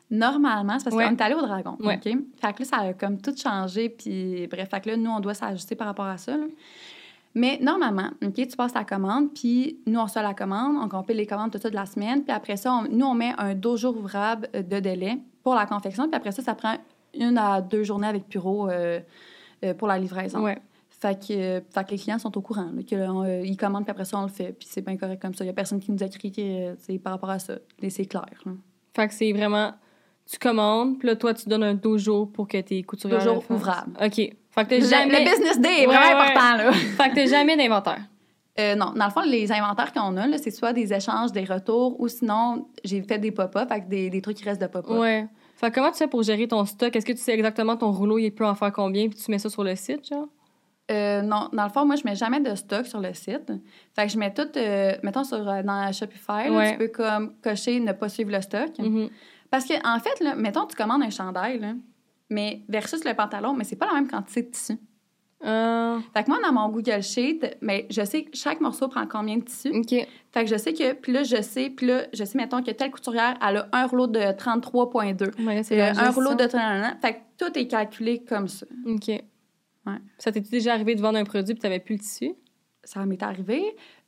Speaker 2: Normalement, c'est parce
Speaker 1: Ouais.
Speaker 2: qu'on est allé au Dragon,
Speaker 1: Ouais.
Speaker 2: OK? Fait que là, ça a comme tout changé, puis bref, fait que là, nous, on doit s'ajuster par rapport à ça, là. Mais normalement, OK, tu passes ta commande, puis nous, on reçoit la commande, on compile les commandes, tout ça de la semaine, puis après ça, nous, on met un 2 jours ouvrables de délai pour la confection, puis après ça prend 1 à 2 journées avec Puro pour la livraison.
Speaker 1: Ouais.
Speaker 2: Fait que les clients sont au courant, là, ils commandent, puis après ça, on le fait, puis c'est bien correct comme ça. Il n'y a personne qui nous a crié par rapport à ça. Et c'est clair, là.
Speaker 1: Fait que c'est vraiment... Tu commandes, puis là, toi, tu donnes un 2 jours pour que tes couturières...
Speaker 2: 2 jours
Speaker 1: le fassent.
Speaker 2: ouvrables.
Speaker 1: OK. Fait que t'as jamais...
Speaker 2: Le business day est
Speaker 1: Ouais,
Speaker 2: vraiment
Speaker 1: ouais.
Speaker 2: important, là.
Speaker 1: Fait que t'as jamais d'inventaire.
Speaker 2: Non, dans le fond, les inventaires qu'on a, là, c'est soit des échanges, des retours, ou sinon, j'ai fait des pop-up avec des trucs qui restent de pop-up.
Speaker 1: Ouais. Fait que comment tu fais pour gérer ton stock? Est-ce que tu sais exactement ton rouleau, il peut en faire combien, puis tu mets ça sur le site, genre?
Speaker 2: Non, dans le fond, moi, je mets jamais de stock sur le site. Fait que je mets tout, mettons, dans Shopify, là,
Speaker 1: Ouais.
Speaker 2: tu peux comme cocher ne pas suivre le stock.
Speaker 1: Mhm.
Speaker 2: Parce que en fait, là, mettons, tu commandes un chandail, là, mais versus le pantalon, mais c'est pas la même quantité de tissu. Fait que moi, dans mon Google Sheet, mais je sais que chaque morceau prend combien de tissu.
Speaker 1: OK.
Speaker 2: Fait que je sais que, puis là, je sais, mettons, que telle couturière, elle a un rouleau de 33,2.
Speaker 1: Ouais, c'est la
Speaker 2: Un rouleau
Speaker 1: gestion.
Speaker 2: de... Fait que tout est calculé comme ça.
Speaker 1: OK.
Speaker 2: Ouais.
Speaker 1: Ça t'est déjà arrivé de vendre un produit puis t'avais plus le tissu?
Speaker 2: Ça m'est arrivé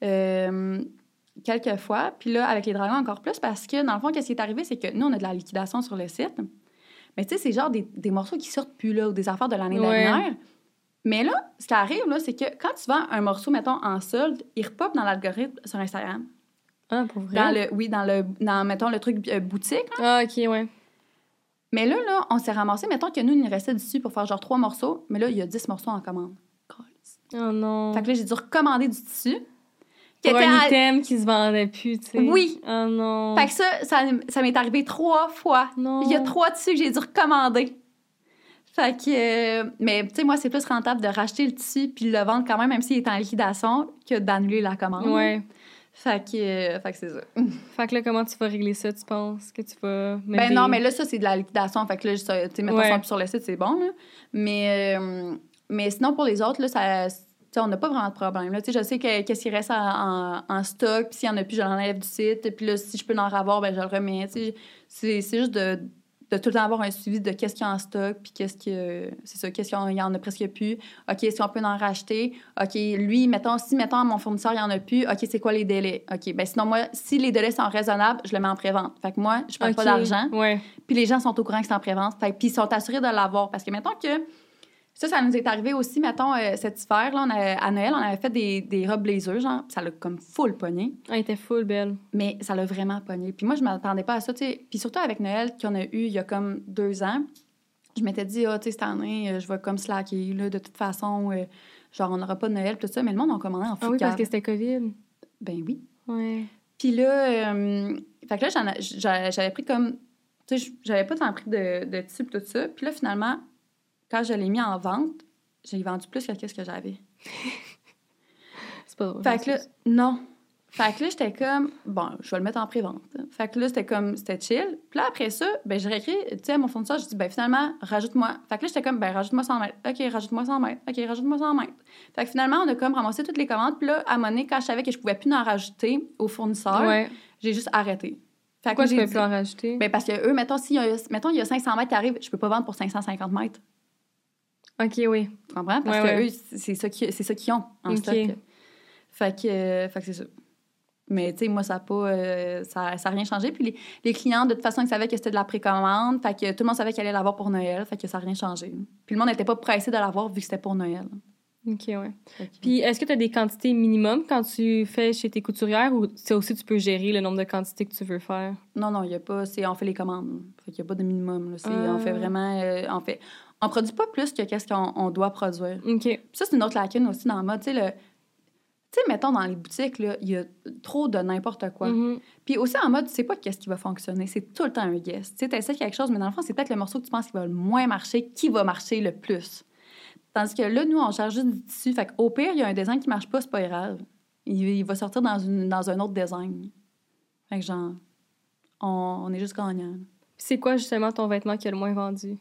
Speaker 2: quelques fois. Puis là, avec les dragons, encore plus, parce que, dans le fond, qu'est-ce qui est arrivé, c'est que nous, on a de la liquidation sur le site. Mais tu sais, c'est genre des morceaux qui sortent plus, là, ou des affaires de l'année
Speaker 1: Ouais.
Speaker 2: dernière. Mais là, ce qui arrive, là, c'est que quand tu vends un morceau, mettons, en solde, il repop dans l'algorithme sur Instagram.
Speaker 1: Ah, pour vrai?
Speaker 2: Dans, mettons, le truc boutique. Là.
Speaker 1: Ah, OK, ouais.
Speaker 2: Mais là, on s'est ramassé, mettons que nous, il nous restait du tissu pour faire genre 3 morceaux, mais là, il y a 10 morceaux en commande.
Speaker 1: Oh non.
Speaker 2: Fait que là, j'ai dû recommander du tissu.
Speaker 1: Pour un item qui se vendait plus, tu sais.
Speaker 2: Oui.
Speaker 1: Oh non.
Speaker 2: Fait que ça m'est arrivé 3 fois.
Speaker 1: Non.
Speaker 2: Il y a 3 tissus que j'ai dû recommander. Fait que... mais, tu sais, moi, c'est plus rentable de racheter le tissu puis le vendre quand même s'il est en liquidation, que d'annuler la commande.
Speaker 1: Ouais.
Speaker 2: Fait que c'est ça.
Speaker 1: Fait que là, comment tu vas régler ça, tu penses? Que tu vas mettre
Speaker 2: Ben
Speaker 1: des-
Speaker 2: non, mais là, ça, c'est de la liquidation. Fait que là, tu sais, mettons
Speaker 1: Ouais.
Speaker 2: ça sur le site, c'est bon, là. Mais sinon, pour les autres, là, ça... Tu sais, on n'a pas vraiment de problème. Là. Tu sais, je sais qu'est-ce qui reste en stock, puis s'il n'y en a plus, je l'enlève du site. Puis là, si je peux en avoir, ben je le remets. Tu sais, c'est juste de tout le temps avoir un suivi de qu'est-ce qu'il y a en stock, puis qu'est-ce qu'il y en a presque plus. OK, est-ce qu'on peut en racheter? OK, lui, si, mettons, mon fournisseur, il n'y en a plus, OK, c'est quoi les délais? OK, ben sinon, moi, si les délais sont raisonnables, je le mets en pré-vente. Fait que moi, je ne perds pas
Speaker 1: OK.
Speaker 2: d'argent.
Speaker 1: Ouais.
Speaker 2: Puis les gens sont au courant que c'est en pré-vente. Fait que, puis ils sont assurés de l'avoir. Parce que, mettons que... Ça nous est arrivé aussi, mettons, cet hiver, là, à Noël, on avait fait des robes blazer, genre, puis ça l'a comme full pogné.
Speaker 1: Ah, elle était full belle.
Speaker 2: Mais ça l'a vraiment pogné. Puis moi, je m'attendais pas à ça, tu sais. Puis surtout avec Noël, qu'on a eu il y a comme 2 ans, je m'étais dit, tu sais, cette année, je vais comme slacker, là, de toute façon, genre, on n'aura pas de Noël, tout ça. Mais le monde en commandait en fou.
Speaker 1: Ah oui, parce que c'était COVID.
Speaker 2: Ben oui.
Speaker 1: Ouais.
Speaker 2: Puis là, fait que là, j'avais pris comme, tu sais, j'avais pas tant pris de tissu tout ça. Puis là, finalement, quand je l'ai mis en vente, j'ai vendu plus que ce que j'avais.
Speaker 1: C'est pas drôle.
Speaker 2: Fait que là, non. Fait que là, j'étais comme, bon, je vais le mettre en pré-vente. Fait que là, c'était chill. Puis là, après ça, ben, j'ai réécrit, tu sais, à mon fournisseur, je dis, ben, finalement, rajoute-moi. Fait que là, j'étais comme, ben, rajoute-moi 100 mètres. OK, rajoute-moi 100 mètres. OK, rajoute-moi 100 mètres. Fait que finalement, on a comme ramassé toutes les commandes. Puis là, à un moment donné, quand je savais que je pouvais plus en rajouter au fournisseur,
Speaker 1: Ouais.
Speaker 2: j'ai juste arrêté. Fait
Speaker 1: Pourquoi
Speaker 2: que
Speaker 1: tu
Speaker 2: j'ai
Speaker 1: peux
Speaker 2: dit,
Speaker 1: plus en rajouter?
Speaker 2: ben, parce que eux, mettons, il y a 500 mètres qui arrivent, je peux pas vendre pour 550 mètres.
Speaker 1: OK, oui.
Speaker 2: Tu comprends? Parce
Speaker 1: Ouais,
Speaker 2: que eux, c'est ça qu'ils ont en
Speaker 1: OK.
Speaker 2: stock. Fait que c'est ça. Mais, tu sais, moi, ça a rien changé. Puis les clients, de toute façon, ils savaient que c'était de la précommande. Fait que tout le monde savait qu'elle allait l'avoir pour Noël. Fait que ça n'a rien changé. Puis le monde n'était pas pressé de l'avoir vu que c'était pour Noël.
Speaker 1: OK, ouais.
Speaker 2: Fait que-
Speaker 1: Puis, est-ce que tu as des quantités minimum quand tu fais chez tes couturières ou c'est aussi tu peux gérer le nombre de quantités que tu veux faire?
Speaker 2: Non, il n'y a pas... on fait les commandes. Fait qu'il n'y a pas de minimum. Là. On fait
Speaker 1: Ah.
Speaker 2: vraiment... on produit pas plus que qu'est-ce qu'on doit produire.
Speaker 1: OK.
Speaker 2: Puis ça, c'est une autre lacune aussi dans le mode. Tu sais, mettons, dans les boutiques, là, il y a trop de n'importe quoi.
Speaker 1: Mhm.
Speaker 2: Puis aussi, en mode, tu sais pas qu'est-ce qui va fonctionner. C'est tout le temps un guess. Tu sais, t'essaies quelque chose, mais dans le fond, c'est peut-être le morceau que tu penses qui va le moins marcher, qui va marcher le plus. Tandis que là, nous, on cherche juste du tissu. Fait qu'au pire, il y a un design qui marche pas, c'est pas grave. Il va sortir dans un autre design. Fait que genre, on est juste gagnant.
Speaker 1: Puis c'est quoi, justement, ton vêtement qui a le moins vendu?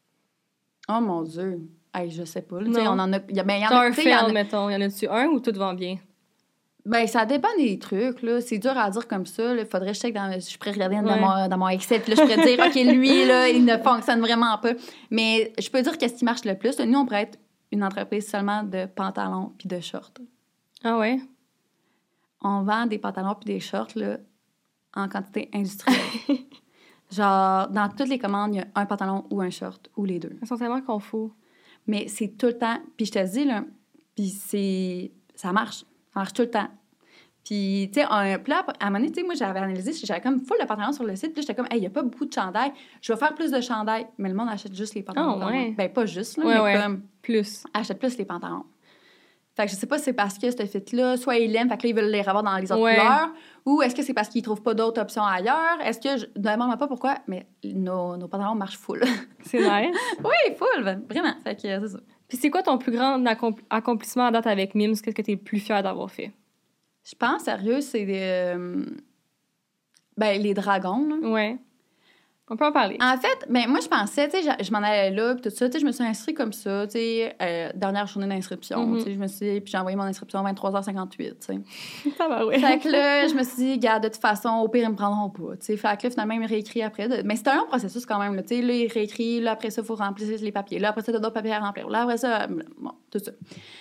Speaker 2: Oh mon Dieu! Hey, je sais pas. là. Tu
Speaker 1: Non.
Speaker 2: sais, on en a... Il y en
Speaker 1: T'as
Speaker 2: a...
Speaker 1: un
Speaker 2: tu sais, il y en
Speaker 1: fail,
Speaker 2: a-
Speaker 1: mettons. Y en a-tu un ou tout vend bien?
Speaker 2: Ben, ça dépend des trucs, là. C'est dur à dire comme ça. Il faudrait que je check je pourrais regarder dans mon Excel, puis là, je pourrais dire, OK, lui, là, il ne fonctionne vraiment pas. Mais je peux dire qu'est-ce qui marche le plus. Nous, on pourrait être une entreprise seulement de pantalons puis de shorts.
Speaker 1: Ah ouais?
Speaker 2: On vend des pantalons puis des shorts, là, en quantité industrielle. Genre, dans toutes les commandes, il y a un pantalon ou un short, ou les deux.
Speaker 1: Ils sont tellement confus.
Speaker 2: Mais c'est tout le temps... Puis je te dis, là, puis ça marche. Ça marche tout le temps. Puis, tu sais, à un moment donné, tu sais, moi, j'avais analysé, j'avais comme full de pantalons sur le site, puis j'étais comme, hey, il n'y a pas beaucoup de chandails, je vais faire plus de chandails. Mais le monde achète juste les pantalons.
Speaker 1: Oh, ouais.
Speaker 2: Ben, pas juste, là, mais comme...
Speaker 1: Plus.
Speaker 2: Achète plus les pantalons. Fait que je sais pas si c'est parce que ce fit-là, soit ils l'aiment, fait que là, ils veulent les revoir dans les autres couleurs, ou est-ce que c'est parce qu'ils trouvent pas d'autres options ailleurs? Est-ce que, demande-moi pas pourquoi, mais nos pantalons marchent full.
Speaker 1: C'est nice.
Speaker 2: Oui, full, vraiment. Fait que c'est ça.
Speaker 1: Puis c'est quoi ton plus grand accomplissement à date avec Mims? Qu'est-ce que t'es le plus fier d'avoir fait?
Speaker 2: Je pense, sérieux, c'est les dragons, là.
Speaker 1: Ouais. On peut en parler.
Speaker 2: En fait, moi, je pensais, tu sais, je m'en allais là, puis tout ça, tu sais, je me suis inscrite comme ça, tu sais, dernière journée d'inscription, tu sais, puis j'ai envoyé mon inscription à 23h58, tu sais.
Speaker 1: Ça va, ouais.
Speaker 2: Fait que là, je me suis dit, gars, de toute façon, au pire, ils me prendront pas, tu sais. Fait que là, finalement, ils me réécrit après. Mais c'était un long processus quand même, là, tu sais. Là, ils réécrit, là, après ça, il faut remplir les papiers. Là, après ça, t'as d'autres papiers à remplir. Là, après ça, bon, tout ça.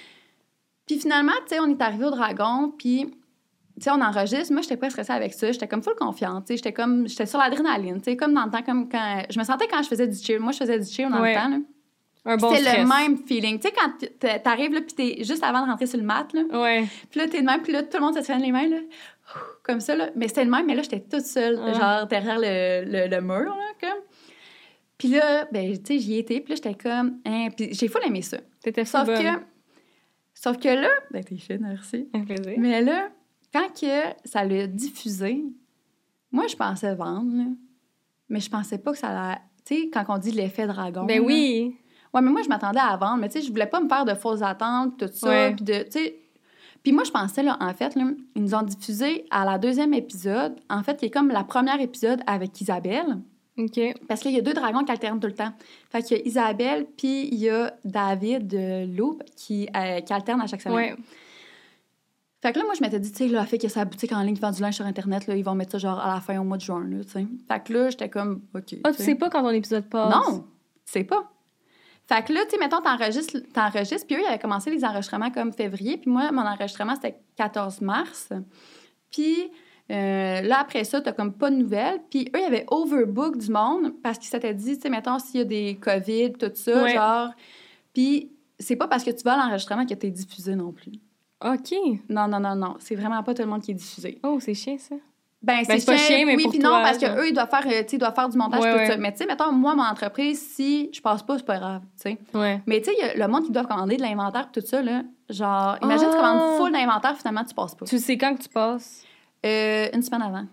Speaker 2: Puis finalement, tu sais, on est arrivé au Dragon, puis... Tu sais, on enregistre. Moi, j'étais pas stressée avec ça. J'étais comme full confiante. Tu sais, j'étais sur l'adrénaline. Tu sais, comme dans le temps, comme quand... Je me sentais quand je faisais du cheer. Moi, je faisais du cheer dans le temps, là.
Speaker 1: Un bon stress.
Speaker 2: C'était le même feeling. Tu sais, quand t'arrives, là, puis t'es juste avant de rentrer sur le mat, là.
Speaker 1: Ouais.
Speaker 2: Puis là, t'es de même, puis là, tout le monde se tienne les mains, là. Comme ça, là. Mais c'était le même, mais là, j'étais toute seule, genre, derrière le mur, là, comme. Puis là, ben, tu sais, j'y étais, puis là, j'étais comme... Hein, puis j'ai full aimé ça.
Speaker 1: T'étais full bonne.
Speaker 2: Sauf que là... Ben, t'es fine, merci.
Speaker 1: Un plaisir.
Speaker 2: Mais là... Quand que ça l'a diffusé, moi, je pensais vendre, là. Mais je pensais pas que ça allait... Tu sais, quand on dit l'effet dragon...
Speaker 1: Ben oui!
Speaker 2: Ouais, mais moi, je m'attendais à vendre. Mais tu sais, je voulais pas me faire de fausses attentes, tout ça. Puis tu sais... Puis moi, je pensais, là, en fait, là, ils nous ont diffusé à la 2e épisode, en fait, qui est comme la première épisode avec Isabelle.
Speaker 1: OK.
Speaker 2: Parce qu'il y a 2 dragons qui alternent tout le temps. Fait qu'il y a Isabelle, puis il y a David Loup qui alterne à chaque semaine. Ouais. Fait que là, moi, je m'étais dit, tu sais, là, fait qu'il y a sa boutique en ligne qui vend du linge sur Internet, là, ils vont mettre ça, genre, à la fin, au mois de juin, là, tu sais. Fait que là, j'étais comme, OK.
Speaker 1: Ah, tu sais pas quand ton épisode passe?
Speaker 2: Non, tu sais pas. Fait que là, tu sais, mettons, t'enregistres, puis eux, ils avaient commencé les enregistrements comme février, puis moi, mon enregistrement, c'était 14 mars. Puis là, après ça, t'as comme pas de nouvelles. Puis eux, ils avaient overbook du monde parce qu'ils s'étaient dit, tu sais, mettons, s'il y a des COVID, tout ça, genre... Puis c'est pas parce que tu vas à l'enregistrement que t'es diffusé non plus.
Speaker 1: OK.
Speaker 2: Non. C'est vraiment pas tout le monde qui est diffusé.
Speaker 1: Oh, c'est chiant, ça.
Speaker 2: Ben, c'est
Speaker 1: pas chiant, mais
Speaker 2: oui,
Speaker 1: pour
Speaker 2: puis
Speaker 1: toi,
Speaker 2: non, parce qu'eux, ils doivent faire du montage, tout ça. Mais tu sais, mettons, moi, mon entreprise, si je passe pas, c'est pas grave, tu sais.
Speaker 1: Ouais.
Speaker 2: Mais tu sais, il y a le monde qui doit commander de l'inventaire tout ça, là. Genre, imagine, tu commandes full d'inventaire, finalement, tu passes pas.
Speaker 1: Tu sais quand que tu passes?
Speaker 2: Une semaine avant.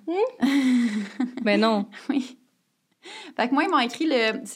Speaker 1: Ben non.
Speaker 2: Oui. Fait que moi, ils m'ont écrit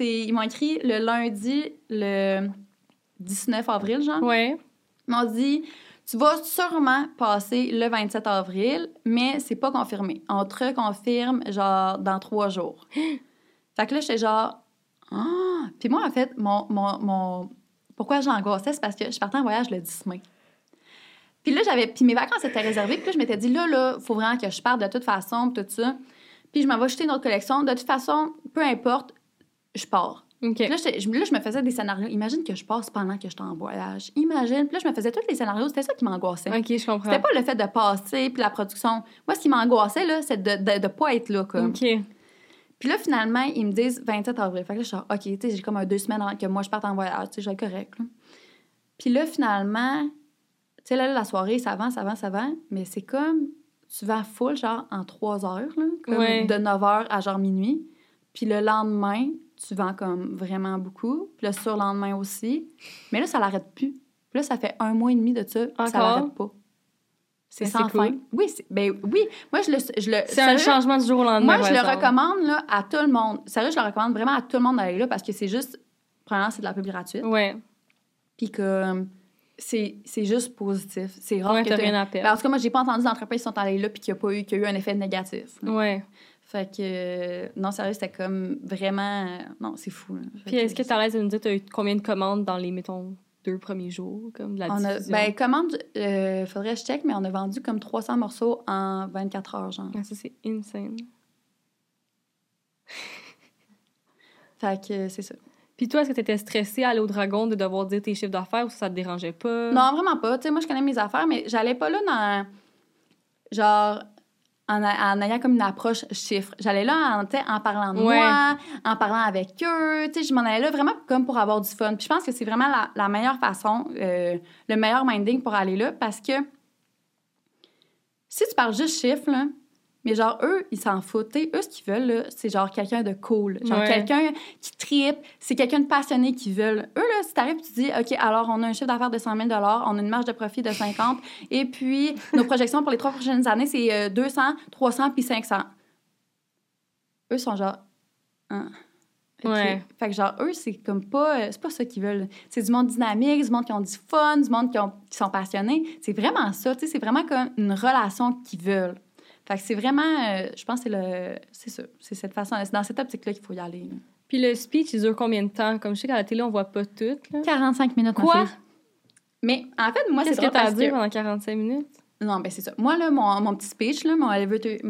Speaker 2: le lundi, le 19 avril, genre.
Speaker 1: Ouais.
Speaker 2: Ils m'ont dit... Tu vas sûrement passer le 27 avril, mais c'est pas confirmé. On te reconfirme, genre, dans 3 jours. Fait que là, j'étais genre... Ah! Puis moi, en fait, mon... Pourquoi j'angoissais, c'est parce que je partais en voyage le 10 mai. Puis là, puis mes vacances étaient réservées, puis là, je m'étais dit, là, faut vraiment que je parte de toute façon, puis tout ça. Puis je m'en vais acheter une autre collection. De toute façon, peu importe, je pars.
Speaker 1: Okay.
Speaker 2: Là, je me faisais des scénarios. Imagine que je passe pendant que je suis en voyage. Imagine. Puis là, je me faisais tous les scénarios. C'était ça qui m'angoissait.
Speaker 1: OK, je comprends.
Speaker 2: C'était pas le fait de passer puis la production. Moi, ce qui m'angoissait, là, c'est de pas être là, comme.
Speaker 1: OK.
Speaker 2: Puis là, finalement, ils me disent 27 avril. Fait que là, je suis genre, OK, tu sais, j'ai comme 2 semaines avant que moi, je parte en voyage. Tu sais, je vais être correct, là. Puis là, finalement, tu sais, là, la soirée, ça avance. Mais c'est comme, tu vas full, genre, en 3 heures, là. Comme de 9 h à genre minuit. Puis le lendemain... tu vends comme vraiment beaucoup. Puis le surlendemain aussi. Mais là, ça l'arrête plus. Puis là, ça fait 1 mois et demi de ça. Encore? Ça l'arrête pas. C'est sans fin. Cool. Oui, oui. Moi,
Speaker 1: c'est un changement du jour au lendemain.
Speaker 2: Moi, je le recommande là, à tout le monde. Sérieux, je le recommande vraiment à tout le monde d'aller là parce que c'est juste... Premièrement, c'est de la pub gratuite.
Speaker 1: Ouais.
Speaker 2: Puis comme... C'est juste positif. C'est rare que
Speaker 1: t'as rien à perdre.
Speaker 2: En tout cas, moi, j'ai pas entendu d'entreprises qui sont allées là puis qu'il y a eu un effet négatif.
Speaker 1: Ouais.
Speaker 2: Fait que, non, sérieux, c'était comme vraiment... Non, c'est fou.
Speaker 1: Puis est-ce que t'es à l'aise de nous dire t'as eu combien de commandes dans les, mettons, 2 premiers jours, comme de la
Speaker 2: On a,
Speaker 1: diffusion?
Speaker 2: commande, faudrait que je check, mais on a vendu comme 300 morceaux en 24 heures, genre.
Speaker 1: Ah, ça, c'est insane.
Speaker 2: Fait que c'est ça.
Speaker 1: Puis toi, est-ce que t'étais stressée à aller au Dragon de devoir dire tes chiffres d'affaires ou ça te dérangeait pas?
Speaker 2: Non, vraiment pas. Tu sais, moi, je connais mes affaires, mais j'allais pas là dans... Genre, en ayant comme une approche chiffre. J'allais là en parlant de moi, en parlant avec eux. Tu sais, je m'en allais là vraiment comme pour avoir du fun. Puis je pense que c'est vraiment la meilleure façon, le meilleur minding pour aller là, parce que si tu parles juste chiffre, là, mais genre, eux, ils s'en foutent. T'sais, eux, ce qu'ils veulent, là, c'est genre quelqu'un de cool. Genre quelqu'un qui trippe. C'est quelqu'un de passionné qu'ils veulent. Eux, là, si t'arrives et tu dis, OK, alors, on a un chiffre d'affaires de 100 000 on a une marge de profit de 50 et puis nos projections pour les 3 prochaines années, c'est 200, 300 puis 500. Eux sont genre... Hein? Okay.
Speaker 1: Ouais.
Speaker 2: Fait que genre, eux, c'est comme pas... c'est pas ça qu'ils veulent. C'est du monde dynamique, du monde qui ont du fun, du monde qui sont passionnés. C'est vraiment ça. Tu sais, c'est vraiment comme une relation qu'ils veulent. Fait que c'est vraiment, je pense que c'est ça. C'est cette façon, c'est dans cette optique-là qu'il faut y aller. Là.
Speaker 1: Puis le speech, il dure combien de temps? Comme je sais qu'à la télé, on voit pas tout. Là.
Speaker 2: 45 minutes.
Speaker 1: Quoi?
Speaker 2: Mais en fait, moi,
Speaker 1: qu'est-ce que t'as à dire pendant 45 minutes?
Speaker 2: Non, ben c'est ça. Moi, là, mon petit speech, là, mon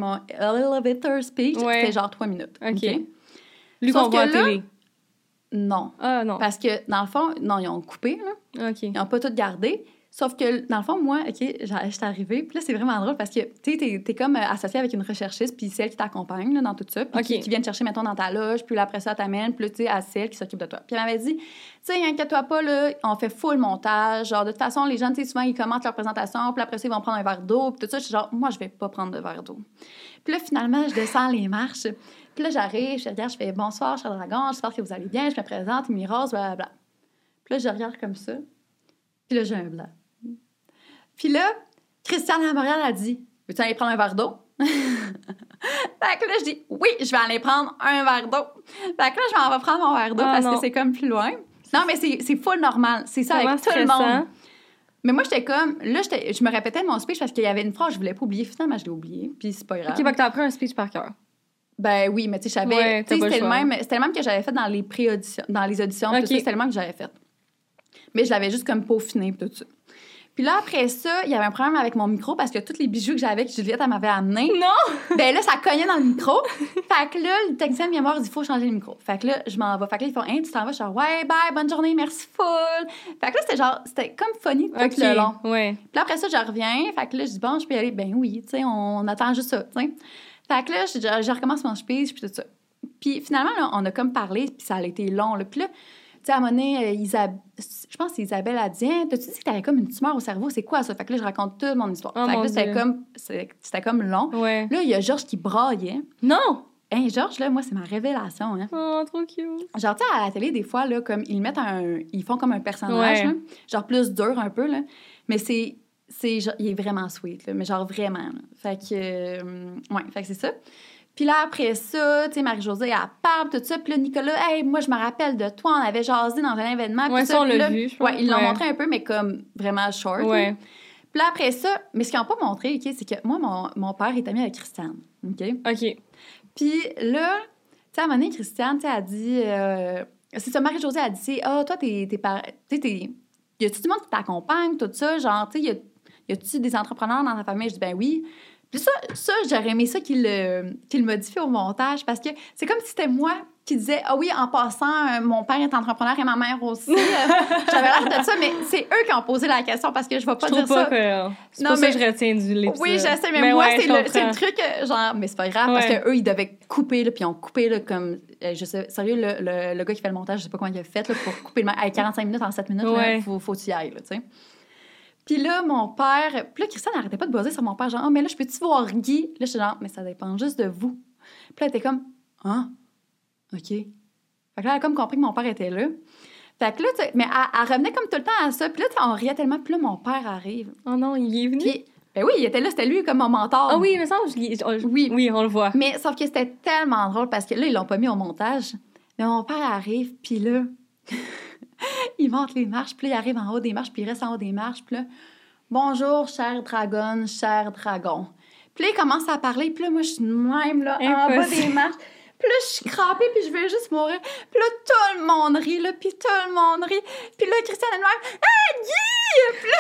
Speaker 2: elevator speech, c'était genre 3 minutes.
Speaker 1: OK. Lui qu'on voit à la télé?
Speaker 2: Non.
Speaker 1: Ah, non.
Speaker 2: Parce que, dans le fond, non, ils ont coupé, là.
Speaker 1: OK.
Speaker 2: Ils n'ont pas tout gardé. Sauf que, dans le fond, moi, OK, j'étais arrivée. Puis là, c'est vraiment drôle parce que, tu sais, t'es comme associée avec une recherchiste, puis c'est elle qui t'accompagne là, dans tout ça. Puis qui vient te chercher, mettons, dans ta loge. Puis là, après ça, t'amène. Puis là, tu sais, c'est elle qui s'occupe de toi. Puis elle m'avait dit, tu sais, inquiète-toi pas, là, on fait full montage. Genre, de toute façon, les jeunes, tu sais, souvent, ils commentent leur présentation. Puis après ça, ils vont prendre un verre d'eau. Puis tout ça, je suis genre, moi, je vais pas prendre de verre d'eau. Puis là, finalement, je descends les marches. Puis là, j'arrive, je regarde, je fais bonsoir, cher dragon, j'espère que vous allez bien. Je me présente, il me rose, blablabla. Puis là, je regarde comme ça. Puis là, j'ai un blanc. Puis là, Christiane à Montréal a dit, veux-tu aller prendre un verre d'eau? Fait que là, je dis, oui, je vais aller prendre un verre d'eau. Fait que là, je m'en vais prendre mon verre d'eau parce que c'est comme plus loin. Non, mais c'est full normal. C'est ça avec tout le monde. Mais moi, j'étais comme... Là, je me répétais de mon speech parce qu'il y avait une phrase que je voulais pas oublier. Finalement, je l'ai oublié. Puis c'est pas grave.
Speaker 1: OK, fait que t'as appris un speech par cœur.
Speaker 2: Ben oui, mais tu sais, je savais... c'était le même que j'avais fait dans les pré-auditions, dans les auditions. Tout ça, c'était le même que j'avais fait. Mais je l'avais juste comme peaufiné tout ça. Puis là, après ça, il y avait un problème avec mon micro parce que tous les bijoux que j'avais, que Juliette, elle m'avait amenés...
Speaker 1: Non!
Speaker 2: Ben là, ça cognait dans le micro. Fait que là, le technicien vient voir, il dit, il faut changer le micro. Fait que là, je m'en vais. Fait que là, ils font, hein, tu t'en vas? Je suis genre, ouais, bye, bonne journée, merci full. Fait que là, c'était comme funny tout le long.
Speaker 1: Ouais.
Speaker 2: Puis là, après ça, je reviens. Fait que là, je dis, bon, je peux y aller. Ben oui, tu sais, on attend juste ça, tu sais. Fait que là, je recommence mon speech, puis tout ça. Puis finalement, là, on a comme parlé, puis ça a été long, là. Puis là, tu sais, à un moment donné, je pense que c'est Isabelle a dit, hein, t'as-tu dit que t'avais comme une tumeur au cerveau? C'est quoi ça? Fait que là, je raconte toute mon histoire. Fait que là, c'était comme long.
Speaker 1: Ouais.
Speaker 2: Là, il y a Georges qui braillait.
Speaker 1: Non!
Speaker 2: Hein, Georges, là, moi, c'est ma révélation, hein.
Speaker 1: Oh, trop cute.
Speaker 2: Genre, tu sais, à la télé, des fois, là, comme, ils font comme un personnage, là, genre plus dur un peu, là. Mais genre, il est vraiment sweet, là, mais genre vraiment, là. Fait que, fait que c'est ça. Puis là, après ça, tu sais, Marie-Josée, elle parle, tout ça. Puis là, Nicolas, hey, moi, je me rappelle de toi, on avait jasé dans un événement.
Speaker 1: Ouais, ça, on l'a vu, je pense.
Speaker 2: Ouais, ils l'ont montré un peu, mais comme vraiment short.
Speaker 1: Ouais.
Speaker 2: Là. Puis là, après ça, mais ce qu'ils n'ont pas montré, OK, c'est que moi, mon père est ami avec Christiane, OK?
Speaker 1: OK.
Speaker 2: Puis là, tu sais, à un moment donné, Christiane, tu sais, elle dit... c'est ça, Marie-Josée a dit, toi, t'es y a-tu du monde qui t'accompagne, tout ça? Genre, tu sais, y a-tu des entrepreneurs dans ta famille? Je dis, ben oui. Puis ça j'aurais aimé ça qu'il modifie au montage parce que c'est comme si c'était moi qui disais, ah oui, en passant, mon père est entrepreneur et ma mère aussi. J'avais l'air de ça, mais c'est eux qui ont posé la question parce que je vais pas dire ça.
Speaker 1: C'est pas ça que je retiens du l'épisode.
Speaker 2: Oui, je sais, mais moi, c'est le truc, genre, mais c'est pas grave parce qu'eux, ils devaient couper, là, puis ils ont coupé, là, comme, je sais, sérieux, le gars qui fait le montage, je sais pas comment il a fait, là, pour couper le à 45 minutes en 7 minutes, là, faut t'y ailles, là, tu sais. Puis là, mon père... Puis là, Christiane n'arrêtait pas de buzzer sur mon père. Genre, oh, mais là, je peux-tu voir Guy? Là, je suis genre, mais ça dépend juste de vous. Puis là, elle était comme, ah, OK. Fait que là, elle a comme compris que mon père était là. Fait que là, tu sais, mais elle revenait comme tout le temps à ça. Puis là, on riait tellement. Puis là, mon père arrive.
Speaker 1: Oh non, il est venu?
Speaker 2: Puis, ben oui, il était là, c'était lui comme mon mentor.
Speaker 1: Ah oui, mais ça, oui, on le voit.
Speaker 2: Mais sauf que c'était tellement drôle parce que là, ils l'ont pas mis au montage. Mais mon père arrive, puis là... il monte les marches, puis là, il arrive en haut des marches, puis il reste en haut des marches, puis là, bonjour, chère dragonne, cher dragon. Puis là, il commence à parler, puis là, moi, je suis de même, là, en bas des marches. Puis là, je suis crampée, puis je vais juste mourir. Puis là, tout le monde rit, là, puis tout le monde rit. Puis là, Christiane elle me dit « Ah, Guy! » Puis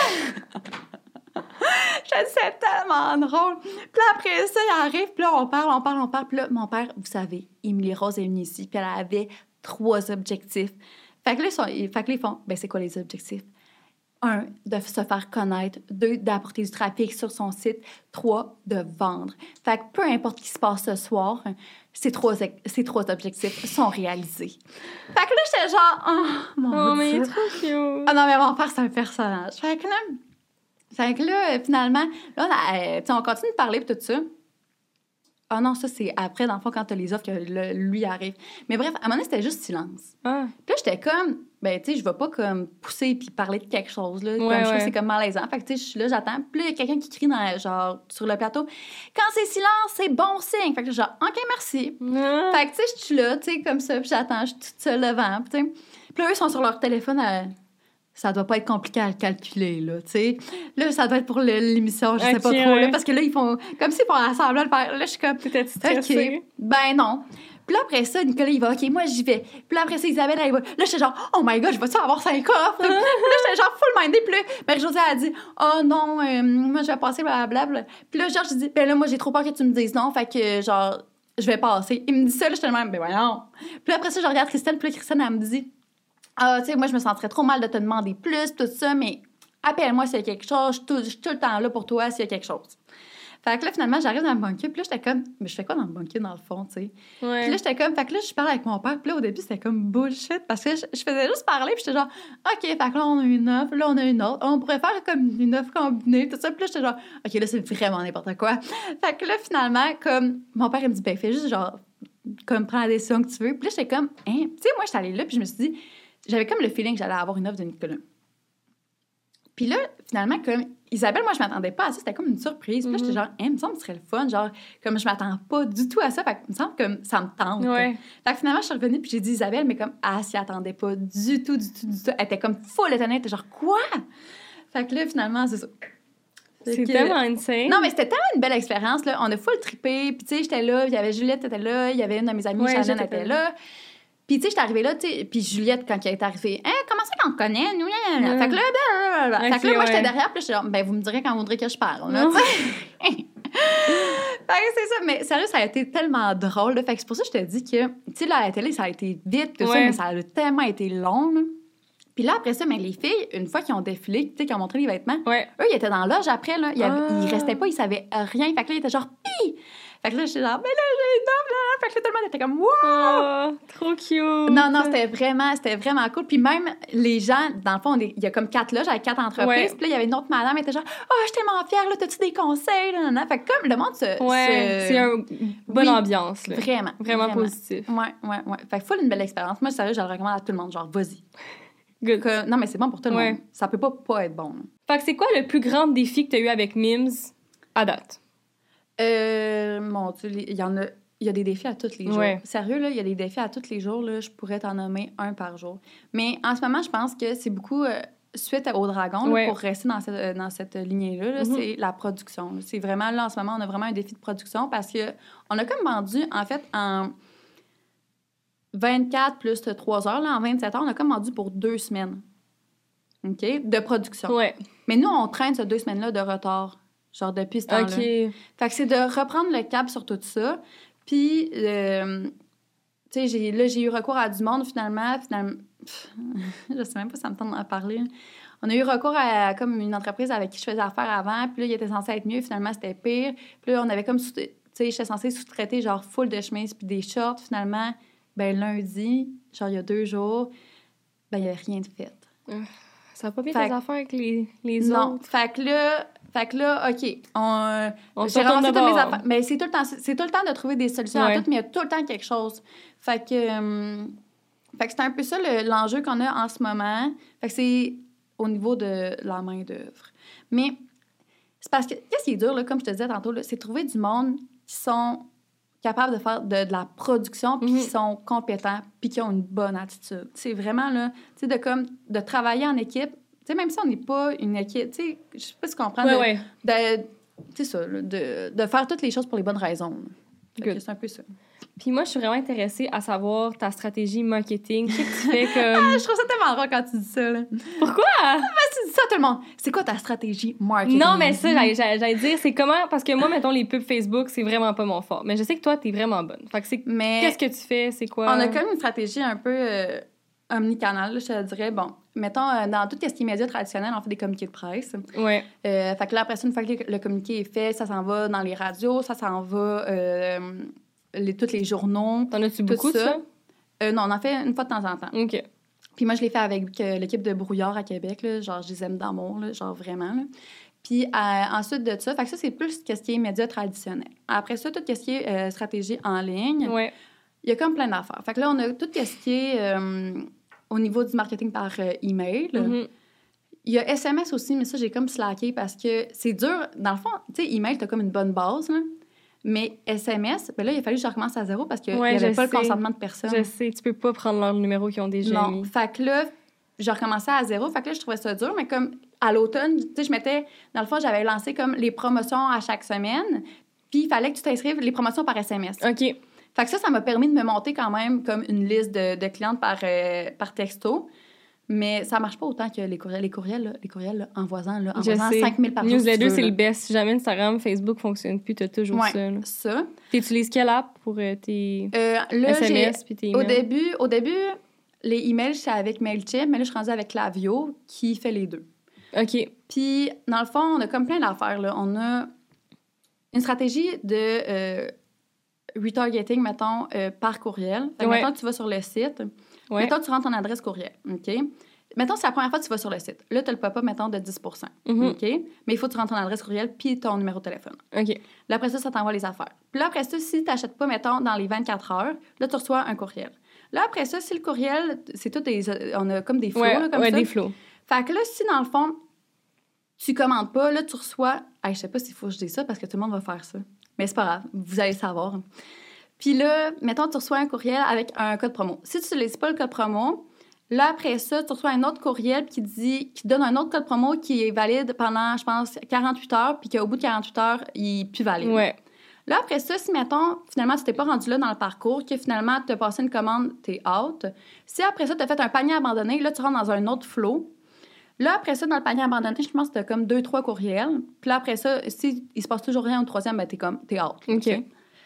Speaker 2: là, je dis, c'est tellement drôle. Puis là, après ça, il arrive, puis là, on parle. Puis là, mon père, vous savez, Émilie Rose est venue ici, puis elle avait 3 objectifs. Fait que là, ils font, ben c'est quoi les objectifs? 1, de se faire connaître. 2, d'apporter du trafic sur son site. 3, de vendre. Fait que peu importe ce qui se passe ce soir, ces trois objectifs sont réalisés. Fait que là, j'étais genre, oh mon Dieu.
Speaker 1: Oh, mais il est trop cute.
Speaker 2: Ah non, mais mon père, c'est un personnage. Fait que là, finalement, là, on continue de parler pis tout ça. Ah non, ça, c'est après, dans le fond, quand t'as les offres que lui arrive. Mais bref, à un moment donné, c'était juste silence.
Speaker 1: Ah.
Speaker 2: Puis là, j'étais comme, ben, tu sais, je vais pas comme pousser puis parler de quelque chose, là.
Speaker 1: Ouais,
Speaker 2: Comme, je trouve que c'est comme malaisant. Fait que, tu sais, je suis là, j'attends. Puis là, il y a quelqu'un qui crie genre, sur le plateau, quand c'est silence, c'est bon signe. Fait que genre, OK, merci.
Speaker 1: Ah.
Speaker 2: Fait que, tu sais, je suis là, tu sais, comme ça, puis j'attends, je suis toute seule devant. Puis, tu sais, puis là, eux sont sur leur téléphone ça doit pas être compliqué à le calculer, là, tu sais. Là, ça doit être pour l'émission, je sais pas trop, là, parce que là, ils font comme s'ils font semblant de faire. Là, je suis comme,
Speaker 1: peut-être stressée.
Speaker 2: OK, ben non. Puis là, après ça, Nicolas, il va, OK, moi, j'y vais. Puis là, après ça, Isabelle, elle va. Là, j'étais genre, oh my God, je vais-tu avoir 5 offres? Puis là, j'étais genre full minded. Puis là, Marie-Josée a dit, oh non, moi, je vais passer, blablabla. Puis là, genre, je dis, ben là, moi, j'ai trop peur que tu me dises non. Fait que, genre, je vais passer. Il me dit ça, là, j'étais même, ben voyons. Puis là, après ça, je regarde Christelle. Puis là, Christelle, elle me dit, ah, tu sais, moi, je me sentirais trop mal de te demander plus, tout ça, mais appelle-moi s'il y a quelque chose. Je suis tout le temps là pour toi s'il y a quelque chose. Fait que là, finalement, j'arrive dans le bunker, puis là, j'étais comme, mais je fais quoi dans le bunker, dans le fond, tu sais?
Speaker 1: Ouais.
Speaker 2: Puis là, j'étais comme, fait que là, je parle avec mon père, puis là, au début, c'était comme bullshit, parce que je faisais juste parler, puis j'étais genre, OK, fait que là, on a une offre, là, on a une autre. On pourrait faire comme une offre combinée, tout ça. Puis là, j'étais genre, OK, là, c'est vraiment n'importe quoi. Fait que là, finalement, comme, mon père, il me dit, ben, fais juste, genre, comme, prends la décision que tu veux. Puis là, j'étais comme, hein? Tu sais, moi, j'étais allée là, puis je me suis dit, j'avais comme le feeling que j'allais avoir une offre de Nicolas. Puis là, finalement, comme Isabelle, moi, je m'attendais pas à ça. C'était comme une surprise. Puis là, j'étais genre, il me semble que ce serait le fun. Genre, comme je m'attends pas du tout à ça. Fait que, il me semble que ça me tente.
Speaker 1: Ouais.
Speaker 2: Fait que finalement, je suis revenue, puis j'ai dit Isabelle, mais comme, elle s'y attendait pas du tout. Elle était comme full étonnée. Elle était genre, quoi? Fait que là, finalement, c'est ça.
Speaker 1: C'est tellement insane.
Speaker 2: Non, mais c'était tellement une belle expérience, là. On a full trippé. Puis, tu sais, j'étais là. Il y avait Juliette, était là. Il y avait une de mes amies, Shannon, était là. Puis, tu sais, j'étais arrivée là, tu sais, puis Juliette, quand elle est arrivée, hein, comment ça qu'on te connaît, nous, là? Fait que là, fait que là, moi, j'étais derrière, puis j'étais genre, ben, vous me direz quand vous voudrez que je parle, là, tu sais. Fait que c'est ça, mais sérieux, ça a été tellement drôle, là. Fait que c'est pour ça que je te dis que, tu sais, là, à la télé, ça a été vite, tout ça, mais ça a tellement été long, là. Puis là, après ça, mais les filles, une fois qu'ils ont défilé, tu sais, qu'ils ont montré les vêtements, eux, ils étaient dans la loge après, là. Ils restaient pas, ils savaient rien. Fait que là, ils étaient genre, pis! Fait que là, j'étais genre, mais là, j'ai une offre, là! Fait que là, tout le monde était comme, wow!
Speaker 1: Oh, trop cute!
Speaker 2: Non, c'était vraiment cool. Puis même, les gens, dans le fond, il y a comme 4 loges avec 4 entreprises.
Speaker 1: Ouais.
Speaker 2: Puis là, il y avait une autre madame, elle était genre, oh, je suis tellement fière, là, t'as-tu des conseils? Là, nan, nan. Fait que comme le monde
Speaker 1: c'est une bonne ambiance, là. Vraiment positif.
Speaker 2: Ouais. Fait que full une belle expérience. Moi, sérieux, je le recommande à tout le monde. Genre, vas-y.
Speaker 1: Good.
Speaker 2: Non, mais c'est bon pour tout le monde. Ça peut pas être bon. Là.
Speaker 1: Fait que c'est quoi le plus grand défi que t'as eu avec Mims à date?
Speaker 2: Mon Dieu, il y a des défis à tous les jours.
Speaker 1: Ouais.
Speaker 2: Sérieux, là, il y a des défis à tous les jours. Là, je pourrais t'en nommer un par jour. Mais en ce moment, je pense que c'est beaucoup suite au Dragon, là, pour rester dans cette lignée-là, là, c'est la production. Là. C'est vraiment, là, en ce moment, on a vraiment un défi de production parce que on a comme vendu, en fait, en 24 plus 3 heures, là, en 27 heures, on a comme vendu pour 2 semaines. OK? De production.
Speaker 1: Ouais.
Speaker 2: Mais nous, on traîne ces 2 semaines-là de retard. Genre depuis ce temps-là.
Speaker 1: OK.
Speaker 2: Fait que c'est de reprendre le cap sur tout ça. Puis, tu sais, j'ai eu recours à du monde, finalement. Je sais même pas si ça me tente d'en parler. On a eu recours à comme une entreprise avec qui je faisais affaire avant. Puis là, il était censé être mieux. Finalement, c'était pire. Puis là, on avait comme... Tu sais, j'étais censée sous-traiter genre full de chemises puis des shorts. Finalement, ben lundi, genre il y a 2 jours, ben il y avait rien de fait.
Speaker 1: Ça n'a pas bien tes affaires avec les autres.
Speaker 2: Non. Fait que là, OK.
Speaker 1: J'ai ramassé
Speaker 2: toutes mes affaires. Mais c'est tout le temps de trouver des solutions à tout, mais il y a tout le temps quelque chose. Fait que c'est un peu ça l'enjeu qu'on a en ce moment. Fait que c'est au niveau de la main-d'œuvre. Mais c'est parce que, qu'est-ce qui est dur, là, comme je te disais tantôt, là, c'est trouver du monde qui sont capables de faire de la production, puis qui sont compétents, puis qui ont une bonne attitude. C'est vraiment, là, tu sais, de travailler en équipe. Tu sais, même si on n'est pas une équipe, tu sais, je sais pas si tu comprends, tu sais ça, là, de faire toutes les choses pour les bonnes raisons. C'est un peu ça.
Speaker 1: Puis moi, je suis vraiment intéressée à savoir ta stratégie marketing. Qu'est-ce que tu fais comme...
Speaker 2: Je trouve ça tellement drôle quand tu dis ça, là.
Speaker 1: Pourquoi?
Speaker 2: Tu dis ça à tout le monde. C'est quoi ta stratégie marketing?
Speaker 1: Non, mais ça, j'allais dire, c'est comment... Parce que moi, mettons, les pubs Facebook, c'est vraiment pas mon fort. Mais je sais que toi, t'es vraiment bonne. Fait que c'est...
Speaker 2: Mais
Speaker 1: Qu'est-ce que tu fais? C'est quoi?
Speaker 2: on a comme une stratégie un peu omnicanal, là, je te dirais. Bon, mettons, dans tout ce qui est médias traditionnels, on fait des communiqués de presse.
Speaker 1: Ouais.
Speaker 2: Fait que là, après ça, une fois que le communiqué est fait, ça s'en va dans les radios, ça s'en va tous les journaux.
Speaker 1: T'en as-tu beaucoup de ça?
Speaker 2: Non, on en fait une fois de temps en temps.
Speaker 1: OK.
Speaker 2: Puis moi, je l'ai fait avec l'équipe de Brouillard à Québec, là, genre, je les aime d'amour, là, genre vraiment. Là. Puis ensuite de ça, fait que ça, c'est plus ce qui est médias traditionnels. Après ça, tout ce qui est stratégie en ligne,
Speaker 1: Ouais.
Speaker 2: il y a comme plein d'affaires. Fait que là, on a tout ce qui est au niveau du marketing par email.
Speaker 1: Mhm.
Speaker 2: Il y a SMS aussi, mais ça, j'ai comme slacké parce que c'est dur. Dans le fond, tu sais, email, t'as comme une bonne base, là. Mais SMS, ben là, il a fallu que je recommence à zéro parce qu'il n'y avait pas le consentement de personne.
Speaker 1: Je sais, tu peux pas prendre leur numéro qu'ils ont déjà mis.
Speaker 2: Non, fait que là, j'ai recommencé à zéro. Fait que là, je trouvais ça dur, mais comme à l'automne, tu sais, je mettais... Dans le fond, j'avais lancé comme les promotions à chaque semaine, puis il fallait que tu t'inscrives les promotions par SMS.
Speaker 1: OK.
Speaker 2: Fait que ça m'a permis de me monter quand même comme une liste de clientes par texto. Mais ça marche pas autant que les courriels, là, envoisant 5000 par jour.
Speaker 1: Newsletter, c'est le best. Si jamais Instagram, Facebook fonctionne plus, t'as toujours ça. Là.
Speaker 2: Ça.
Speaker 1: T'utilises quelle app pour tes
Speaker 2: là,
Speaker 1: SMS puis tes emails?
Speaker 2: Au début, les emails, j'étais avec MailChimp, mais là, je suis rendue avec Klaviyo, qui fait les deux.
Speaker 1: OK.
Speaker 2: Puis, dans le fond, on a comme plein d'affaires, là. On a une stratégie de retargeting, mettons, par courriel. Fait que, mettons, tu vas sur le site.
Speaker 1: Ouais.
Speaker 2: Mettons, tu rentres ton adresse courriel, OK? Mettons, c'est la première fois que tu vas sur le site. Là, tu as le pop-up, mettons, de 10
Speaker 1: Mhm.
Speaker 2: OK? Mais il faut que tu rentres ton adresse courriel puis ton numéro de téléphone.
Speaker 1: OK.
Speaker 2: Là, après ça t'envoie les affaires. Puis là, après ça, si tu n'achètes pas, mettons, dans les 24 heures, là, tu reçois un courriel. Là, après ça, si le courriel, c'est tout des... On a comme des flots, là, comme ça.
Speaker 1: des flots.
Speaker 2: Fait que là, si, dans le fond, tu commandes pas, là, tu reçois... Hey, je sais pas s'il faut que je dise ça parce que tout le monde va faire ça. Mais c'est pas grave, vous allez le savoir. Puis là, mettons, tu reçois un courriel avec un code promo. Si tu n'utilises pas le code promo, là, après ça, tu reçois un autre courriel qui donne un autre code promo qui est valide pendant, je pense, 48 heures, puis qu'au bout de 48 heures, il est plus valide.
Speaker 1: Ouais.
Speaker 2: Là, après ça, si, mettons, finalement, tu t'es pas rendu là dans le parcours, que finalement, tu as passé une commande, tu es out. Si après ça, tu as fait un panier abandonné, là, tu rentres dans un autre flow. Là, après ça, dans le panier abandonné, je pense que tu as comme 2-3 courriels. Puis là, après ça, si il se passe toujours rien au troisième, ben, t'es out.
Speaker 1: OK.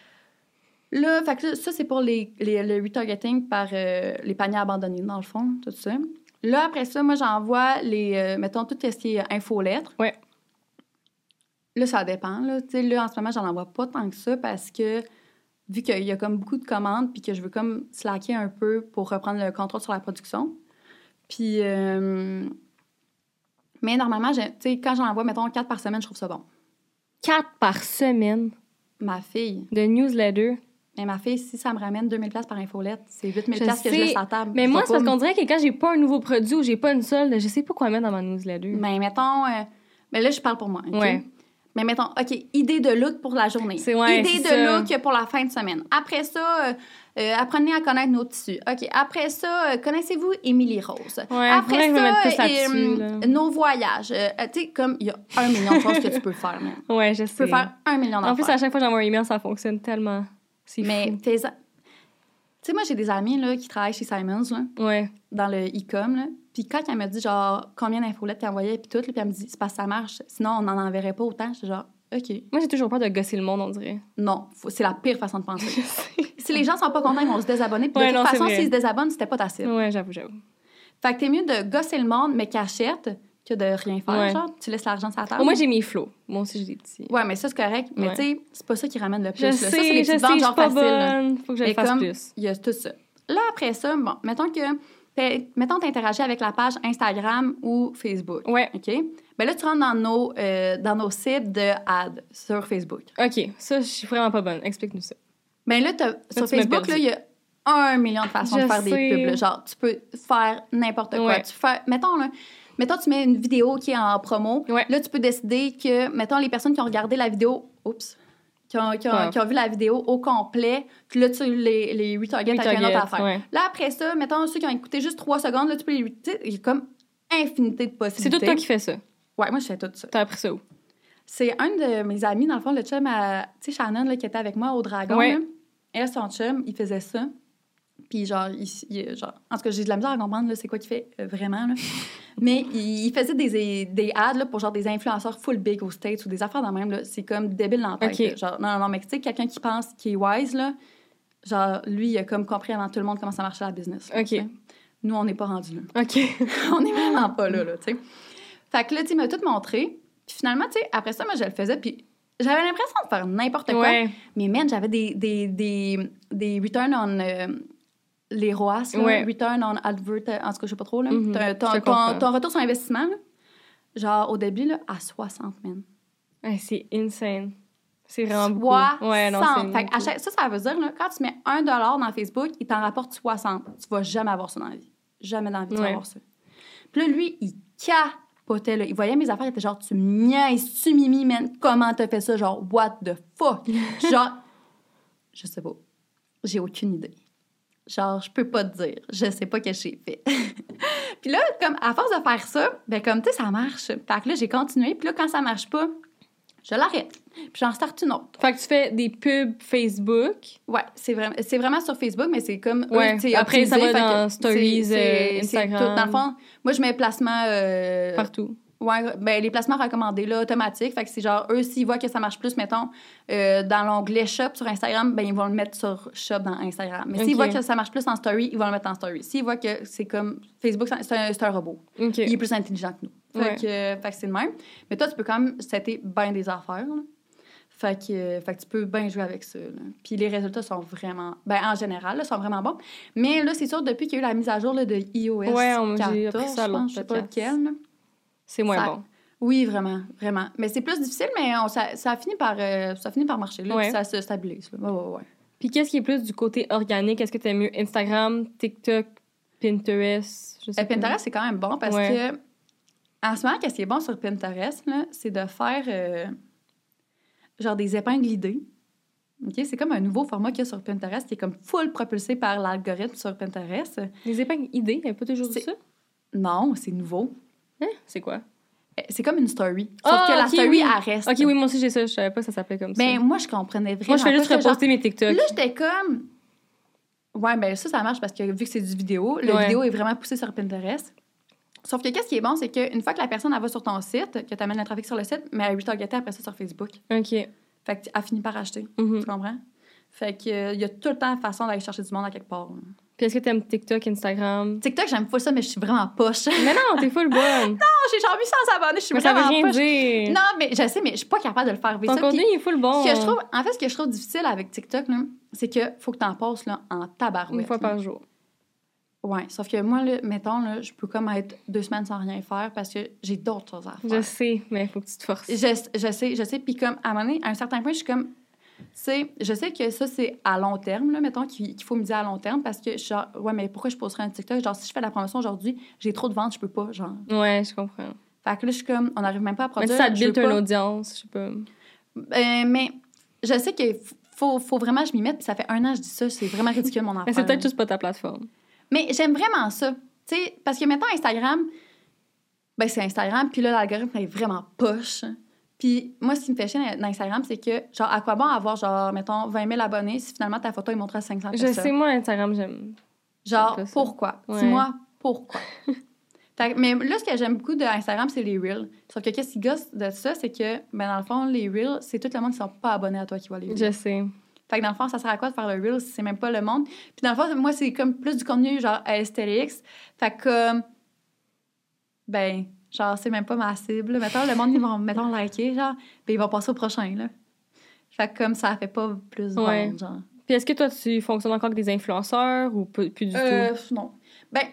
Speaker 2: Là, fait que ça, c'est pour le retargeting par les paniers abandonnés, dans le fond, tout ça. Là, après ça, moi, j'envoie mettons, tout ce qui est infolettres.
Speaker 1: Ouais.
Speaker 2: Là, ça dépend, là. Tu sais, là, en ce moment, j'en envoie pas tant que ça parce que, vu qu'il y a comme beaucoup de commandes puis que je veux comme slacker un peu pour reprendre le contrôle sur la production. Puis, mais normalement, tu sais, quand j'en envoie, mettons, 4 par semaine, je trouve ça bon.
Speaker 1: 4 par semaine
Speaker 2: Ma fille...
Speaker 1: de newsletter.
Speaker 2: Mais ma fille, si ça me ramène 2000$ par infolette, c'est 8000$ que
Speaker 1: sais,
Speaker 2: je laisse à la table.
Speaker 1: Mais moi, c'est parce qu'on dirait que quand j'ai pas un nouveau produit ou j'ai pas une solde, je sais pas quoi mettre dans ma newsletter.
Speaker 2: Mais mettons... mais là, je parle pour moi, OK?
Speaker 1: Ouais.
Speaker 2: Mais mettons, OK, idée de look pour la journée.
Speaker 1: C'est
Speaker 2: idée de look pour la fin de semaine. Après ça, apprenez à connaître nos tissus. OK, après ça, connaissez-vous Émilie Rose?
Speaker 1: Ouais,
Speaker 2: après
Speaker 1: ça,
Speaker 2: nos voyages. Tu sais, comme il y a 1 million de choses que tu peux faire. Même.
Speaker 1: Ouais, je sais.
Speaker 2: Tu peux faire 1 million d'affaires.
Speaker 1: En plus, à chaque fois que j'envoie un email, ça fonctionne tellement. C'est
Speaker 2: mais tu sais, moi, j'ai des amis là, qui travaillent chez Simons, là,
Speaker 1: ouais.
Speaker 2: dans le e-com, là. Puis quand elle me dit, genre, combien d'infolettes qu'elle envoyait, puis tout, là, puis elle me dit, c'est parce que ça marche, sinon on n'en enverrait pas autant. J'étais genre, OK.
Speaker 1: Moi, j'ai toujours peur de gosser le monde, on dirait.
Speaker 2: Non, c'est la pire façon de penser. Si les gens sont pas contents, ils vont se désabonner. Puis de toute façon, s'ils se désabonnent, c'était pas ta cible.
Speaker 1: Ouais, j'avoue.
Speaker 2: Fait que t'es mieux de gosser le monde, mais qu'achète, que de rien faire, genre. Tu laisses l'argent sur la table.
Speaker 1: Moi, j'ai mes flots. Moi aussi, j'ai des petits.
Speaker 2: Ouais, mais ça, c'est correct. Mais tu sais, c'est pas ça qui ramène le plus.
Speaker 1: Je
Speaker 2: sais, ça, c'est les petites ventes genre faciles.
Speaker 1: Faut que je le fasse plus.
Speaker 2: Il y a tout ça. Là, après ça, bon, mettons t'interagis avec la page Instagram ou Facebook.
Speaker 1: Ouais.
Speaker 2: OK? Ben là, tu rentres dans nos cibles de ads sur Facebook.
Speaker 1: OK. Ça, je suis vraiment pas bonne. Explique-nous ça.
Speaker 2: Ben là, sur Facebook, là, il y a 1 million de façons de faire des pubs. Là. Genre, tu peux faire n'importe quoi.
Speaker 1: Ouais.
Speaker 2: Mettons, tu mets une vidéo qui est en promo.
Speaker 1: Ouais.
Speaker 2: Là, tu peux décider que, mettons, les personnes qui ont regardé la vidéo... Oups! Qui ont vu la vidéo au complet, puis là, tu les retarget avec une autre affaire.
Speaker 1: Ouais.
Speaker 2: Là, après ça, mettons, ceux qui ont écouté juste 3 secondes, là, tu peux les... Tu sais, il y a comme infinité de possibilités.
Speaker 1: C'est tout toi qui fais ça?
Speaker 2: Ouais, moi, je fais tout ça.
Speaker 1: T'as appris ça où?
Speaker 2: C'est un de mes amis, dans le fond, le chum, tu sais, Shannon, là, qui était avec moi au Dragon.
Speaker 1: Ouais.
Speaker 2: Là. Elle, son chum, il faisait ça. Puis genre, genre, en tout cas, j'ai de la misère à comprendre là, c'est quoi qu'il fait vraiment. Là. Mais il faisait des ads là, pour genre des influenceurs full big aux States ou des affaires dans le même. Là. C'est comme débile dans la tête.
Speaker 1: Okay.
Speaker 2: Genre, non, mais tu sais, quelqu'un qui pense, qui est wise, là, genre, lui, il a comme compris avant tout le monde comment ça marchait la business. Là,
Speaker 1: OK.
Speaker 2: Nous, on n'est pas rendus là.
Speaker 1: OK.
Speaker 2: On n'est vraiment pas là, tu sais. Fait que là, tu sais, il m'a tout montré. Puis finalement, tu sais, après ça, moi, je le faisais. Puis j'avais l'impression de faire n'importe quoi.
Speaker 1: Ouais.
Speaker 2: Mais man, j'avais des return on... les ROAS, là,
Speaker 1: Ouais.
Speaker 2: return on advert, en tout cas, je sais pas trop, là.
Speaker 1: Mm-hmm.
Speaker 2: Ton retour sur investissement, là, genre, au début, là, à 60, man.
Speaker 1: Ouais, c'est insane. C'est vraiment beaucoup.
Speaker 2: 60!
Speaker 1: Ouais, non, c'est
Speaker 2: Fait que ça veut dire, là, quand tu mets $1 dans Facebook, il t'en rapporte 60. Tu vas jamais avoir ça dans la vie. Jamais dans la vie, tu vas avoir ça. Puis là, lui, il capotait, là. Il voyait mes affaires, il était genre, tu me niaises-tu, Mimi, man? Comment t'as fait ça? Genre, what the fuck? Genre, je sais pas. J'ai aucune idée. Genre, je peux pas te dire. Je sais pas ce que j'ai fait. Puis là, comme, à force de faire ça, ben comme, tu sais, ça marche. Fait que là, j'ai continué. Puis là, quand ça marche pas, je l'arrête. Puis j'en starte une autre.
Speaker 1: Fait que tu fais des pubs Facebook.
Speaker 2: Ouais, c'est vraiment sur Facebook, mais c'est comme...
Speaker 1: Ouais, après, ça va dans Stories, Instagram.
Speaker 2: C'est tout. Dans le fond, moi, je mets placement...
Speaker 1: Partout.
Speaker 2: Ouais, ben les placements recommandés, là, automatiques. Fait que c'est genre, eux, s'ils voient que ça marche plus, mettons, dans l'onglet Shop sur Instagram, ben ils vont le mettre sur Shop dans Instagram. Mais s'ils voient que ça marche plus en Story, ils vont le mettre en Story. S'ils voient que c'est comme... Facebook, c'est un robot.
Speaker 1: Okay.
Speaker 2: Il est plus intelligent que nous. Fait que c'est le même. Mais toi, tu peux quand même setter bien des affaires, là. Fait que tu peux bien jouer avec ça. Là. Puis les résultats sont vraiment... Ben, en général, là, sont vraiment bons. Mais là, c'est sûr, depuis qu'il y a eu la mise à jour là, de iOS 14,
Speaker 1: j'ai appris ça,
Speaker 2: je sais pas lequel, là.
Speaker 1: C'est moins bon.
Speaker 2: Oui, vraiment, vraiment. Mais c'est plus difficile, mais ça finit par marcher, là, puis ça se stabilise. Là. Ouais.
Speaker 1: Puis qu'est-ce qui est plus du côté organique? Est-ce que tu aimes mieux Instagram, TikTok, Pinterest? Je sais pas.
Speaker 2: Pinterest, c'est quand même bon parce que, en ce moment, qu'est-ce qui est bon sur Pinterest, là, c'est de faire genre des épingles idées. Okay? C'est comme un nouveau format qu'il y a sur Pinterest qui est comme full propulsé par l'algorithme sur Pinterest.
Speaker 1: Les épingles idées, il n'y a pas toujours dit ça?
Speaker 2: Non, c'est nouveau.
Speaker 1: Hein? C'est quoi?
Speaker 2: C'est comme une story. Sauf que la story, elle reste.
Speaker 1: OK, oui, moi aussi, j'ai ça. Je savais pas que ça s'appelait comme ça.
Speaker 2: Ben, moi, je comprenais vraiment.
Speaker 1: Moi, je fais juste reposter mes TikTok.
Speaker 2: Là, j'étais comme... Ouais, ben ça marche parce que vu que c'est du vidéo, le vidéo est vraiment poussé sur Pinterest. Sauf que qu'est-ce qui est bon, c'est qu'une fois que la personne, elle va sur ton site, que tu amènes le trafic sur le site, mais elle retargeter après ça sur Facebook.
Speaker 1: OK.
Speaker 2: Fait qu'elle finit par acheter. Tu comprends? Fait qu'il y a tout le temps façon d'aller chercher du monde à quelque part. Là.
Speaker 1: Puis est-ce que t'aimes TikTok, Instagram?
Speaker 2: TikTok, j'aime pas ça, mais je suis vraiment poche.
Speaker 1: Mais non, t'es full bonne.
Speaker 2: Non, j'ai genre 800 abonnés, je suis
Speaker 1: mais
Speaker 2: vraiment
Speaker 1: ça veut rien
Speaker 2: poche.
Speaker 1: dire.
Speaker 2: Non, mais je sais, mais je suis pas capable de le faire.
Speaker 1: Ton contenu est full bon.
Speaker 2: Ce que je trouve difficile avec TikTok, là, c'est que faut que t'en passes là, en tabarouette.
Speaker 1: Une fois par jour.
Speaker 2: Ouais, sauf que moi, là, mettons, là, je peux comme être 2 semaines sans rien faire parce que j'ai d'autres choses à faire.
Speaker 1: Je sais, mais il faut que tu te forces.
Speaker 2: Je sais. Puis comme, à un moment donné, à un certain point, je suis comme... je sais que ça, c'est à long terme, là, mettons, qu'il faut me dire à long terme parce que je suis genre, ouais, mais pourquoi je posterais un TikTok? Genre, si je fais la promotion aujourd'hui, j'ai trop de ventes, je peux pas, genre.
Speaker 1: Ouais, je comprends.
Speaker 2: Fait que là, je suis comme, on n'arrive même pas à produire.
Speaker 1: Mais ça te build une audience, je sais pas.
Speaker 2: Mais je sais qu'il faut vraiment que je m'y mette, puis ça fait 1 an que je dis ça, c'est vraiment ridicule, mon affaire.
Speaker 1: Mais c'est peut-être juste pas ta plateforme.
Speaker 2: Mais j'aime vraiment ça, tu sais, parce que maintenant, Instagram, ben c'est Instagram, puis là, l'algorithme est vraiment poche. Puis moi, ce qui me fait chier dans Instagram, c'est que, genre, à quoi bon avoir, genre, mettons, 20 000 abonnés si finalement ta photo est montrée à 500 personnes?
Speaker 1: Je sais, moi, Instagram, j'aime.
Speaker 2: Genre, pourquoi?
Speaker 1: Ouais.
Speaker 2: Dis-moi pourquoi. Mais là, ce que j'aime beaucoup d'Instagram, c'est les Reels. Sauf que qu'est-ce qui gosse de ça, c'est que, ben dans le fond, les Reels, c'est tout le monde qui ne sont pas abonnés à toi qui voit les Reels.
Speaker 1: Je sais.
Speaker 2: Fait que dans le fond, ça sert à quoi de faire le Reel si c'est même pas le monde? Puis dans le fond, moi, c'est comme plus du contenu, genre, aesthétique. Fait que, comme, ben, genre, c'est même pas ma cible. Mettons, le monde, ils vont, mettons, liker, genre, puis ils vont passer au prochain, là. Fait que comme ça fait pas plus vendre, genre.
Speaker 1: Puis est-ce que toi, tu fonctionnes encore avec des influenceurs ou plus du tout?
Speaker 2: Non. Ben,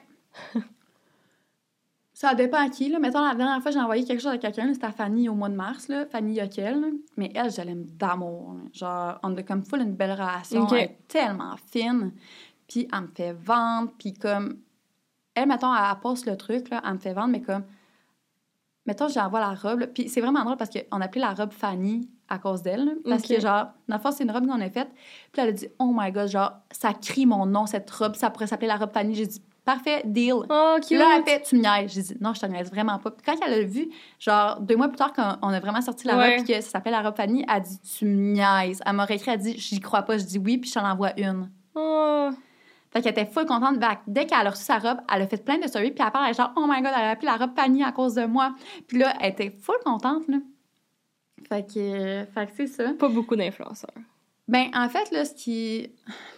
Speaker 2: ça dépend à qui, là. Mettons, la dernière fois, j'ai envoyé quelque chose à quelqu'un, là, c'était à Fanny au mois de mars, là. Fanny Yoquel, là. Mais elle, je l'aime d'amour. Là. Genre, on a comme full une belle relation.
Speaker 1: Okay.
Speaker 2: Elle est tellement fine. Puis elle me fait vendre. Puis comme... Elle, mettons, elle poste le truc, là. Elle me fait vendre, mais comme... Mettons, j'envoie la robe, là. Puis c'est vraiment drôle parce qu'on appelait la robe Fanny à cause d'elle, là. Parce que, genre, dans le fond, c'est une robe qu'on a faite. Puis elle a dit, oh my God, genre, ça crie mon nom, cette robe. Ça pourrait s'appeler la robe Fanny. J'ai dit, Parfait, deal.
Speaker 1: Oh, cute!
Speaker 2: Puis là, elle fait, tu me niaises. J'ai dit, non, je te niaise vraiment pas. Puis quand elle a vu, genre, 2 mois plus tard, quand on a vraiment sorti la robe, puis que ça s'appelle la robe Fanny, elle dit, tu me niaises. Elle m'a réécrit, elle dit, j'y crois pas. Je dis oui, puis je t'en envoie une.
Speaker 1: Oh.
Speaker 2: Fait qu'elle était full contente. Dès qu'elle a reçu sa robe, elle a fait plein de stories, puis elle parle, genre, oh my god, elle a appelé la robe Fanny à cause de moi. Puis là, elle était full contente, là. Fait que c'est ça.
Speaker 1: Pas beaucoup d'influenceurs.
Speaker 2: Ben, en fait, là, ce qui...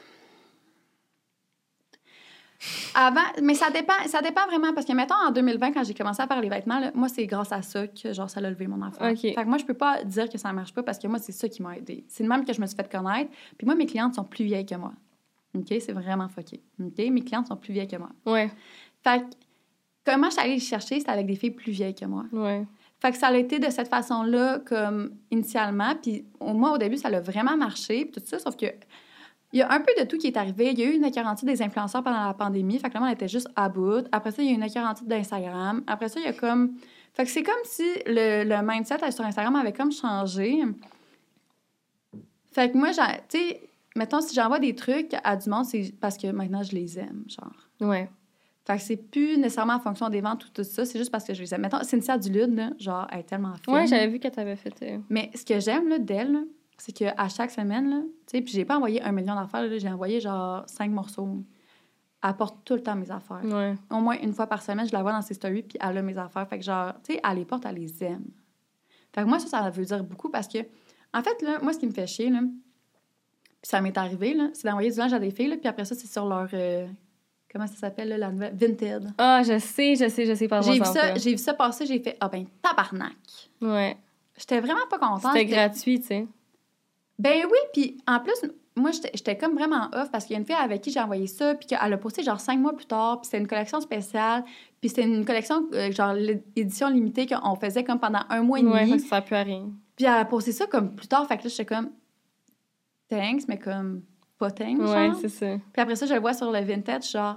Speaker 2: Avant, mais ça dépend vraiment, parce que, mettons, en 2020, quand j'ai commencé à faire les vêtements, là, moi, c'est grâce à ça que, genre, ça a levé mon affaire.
Speaker 1: Okay.
Speaker 2: Fait que moi, je peux pas dire que ça marche pas, parce que moi, c'est ça qui m'a aidée. C'est le même que je me suis fait connaître. Puis moi, mes clientes sont plus vieilles que moi. OK? C'est vraiment fucké. OK? Mes clientes sont plus vieilles que moi.
Speaker 1: Ouais.
Speaker 2: Fait que, comment je suis allée les chercher, c'était avec des filles plus vieilles que moi.
Speaker 1: Ouais.
Speaker 2: Fait que ça a été de cette façon-là, comme, initialement. Puis moi, au début, ça a vraiment marché, puis tout ça, sauf que il y a un peu de tout qui est arrivé. Il y a eu une écœurantite des influenceurs pendant la pandémie. Fait que là, on était juste à bout. Après ça, il y a eu une écœurantite d'Instagram. Après ça, il y a comme... Fait que c'est comme si le mindset sur Instagram avait comme changé. Fait que moi, tu sais, mettons, si j'envoie des trucs à du monde, c'est parce que maintenant, je les aime, genre.
Speaker 1: Ouais.
Speaker 2: Fait que c'est plus nécessairement en fonction des ventes ou tout ça. C'est juste parce que je les aime. Mettons, Cynthia Dulude, là, genre, elle est tellement fine.
Speaker 1: Ouais, j'avais vu que t'avais fait...
Speaker 2: Mais ce que j'aime, là, d'elle, là, c'est qu'à chaque semaine, là, tu sais, puis j'ai pas envoyé 1 million d'affaires, là, j'ai envoyé genre 5 morceaux. Elle apporte tout le temps mes affaires.
Speaker 1: Ouais.
Speaker 2: Au moins une fois par semaine, je la vois dans ses stories, puis elle a mes affaires. Fait que genre, tu sais, elle les porte, elle les aime. Fait que moi, ça veut dire beaucoup parce que, en fait, là, moi, ce qui me fait chier, là, puis ça m'est arrivé, là, c'est d'envoyer du linge à des filles, là, puis après ça, c'est sur leur... comment ça s'appelle, là, la nouvelle? Vinted.
Speaker 1: Ah, je sais, par
Speaker 2: J'ai vu ça passer, j'ai fait, ah ben, tabarnak.
Speaker 1: Ouais.
Speaker 2: J'étais vraiment pas contente.
Speaker 1: C'était gratuit, tu sais.
Speaker 2: Ben oui, puis en plus, moi, j'étais comme vraiment off parce qu'il y a une fille avec qui j'ai envoyé ça, puis qu'elle a posté genre 5 mois plus tard, puis c'était une collection spéciale, puis c'était une collection, genre l'édition limitée qu'on faisait comme pendant 1 mois et demi.
Speaker 1: Ouais, ça sert plus à rien.
Speaker 2: Puis elle a posté ça comme plus tard, fait que là, j'étais comme, thanks, mais comme, pas thanks, genre.
Speaker 1: Ouais, c'est ça.
Speaker 2: Puis après ça, je le vois sur le Vintage, genre,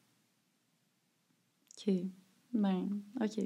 Speaker 2: OK, ben, OK.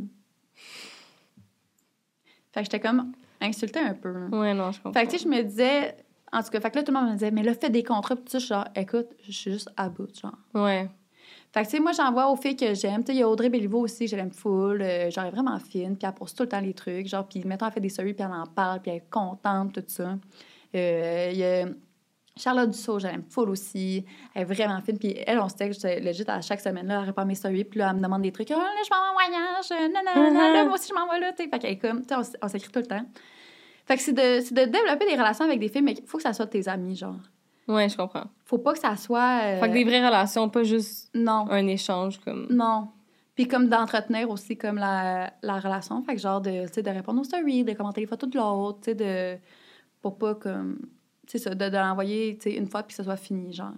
Speaker 2: Fait que j'étais comme insultée un peu.
Speaker 1: Ouais, non, je comprends.
Speaker 2: Fait que, tu sais, je me disais... En tout cas, fait que là, tout le monde me disait, mais là, fais des contrats, pis tout ça. Je suis genre, écoute, je suis juste à bout, genre.
Speaker 1: Ouais.
Speaker 2: Fait que, tu sais, moi, j'envoie aux filles que j'aime. Tu sais, il y a Audrey Béliveau aussi, je l'aime full. Genre, elle est vraiment fine, puis elle pose tout le temps les trucs. Genre, puis mettons, elle fait des stories, puis elle en parle, puis elle est contente, tout ça. Il y a Charlotte Dussault, je l'aime full aussi. Elle est vraiment fine, puis elle, on se texte legit à chaque semaine, là, elle répond à mes stories, puis là, elle me demande des trucs. Oh, là, je m'en vais en voyage, là, moi aussi, je m'en vais là, tu sais. Fait qu'elle est comme, tu sais, on s'écrit tout le temps. Fait que c'est de développer des relations avec des filles, mais il faut que ça soit tes amis, genre.
Speaker 1: Ouais, je comprends.
Speaker 2: Faut pas que ça soit...
Speaker 1: Fait que des vraies relations, pas juste
Speaker 2: non.
Speaker 1: Un échange, comme...
Speaker 2: Non. Puis comme d'entretenir aussi comme la relation. Fait que genre de répondre aux stories, de commenter les photos de l'autre, tu sais, pour pas comme... Tu sais ça, de l'envoyer, tu sais, une fois puis que ça soit fini, genre.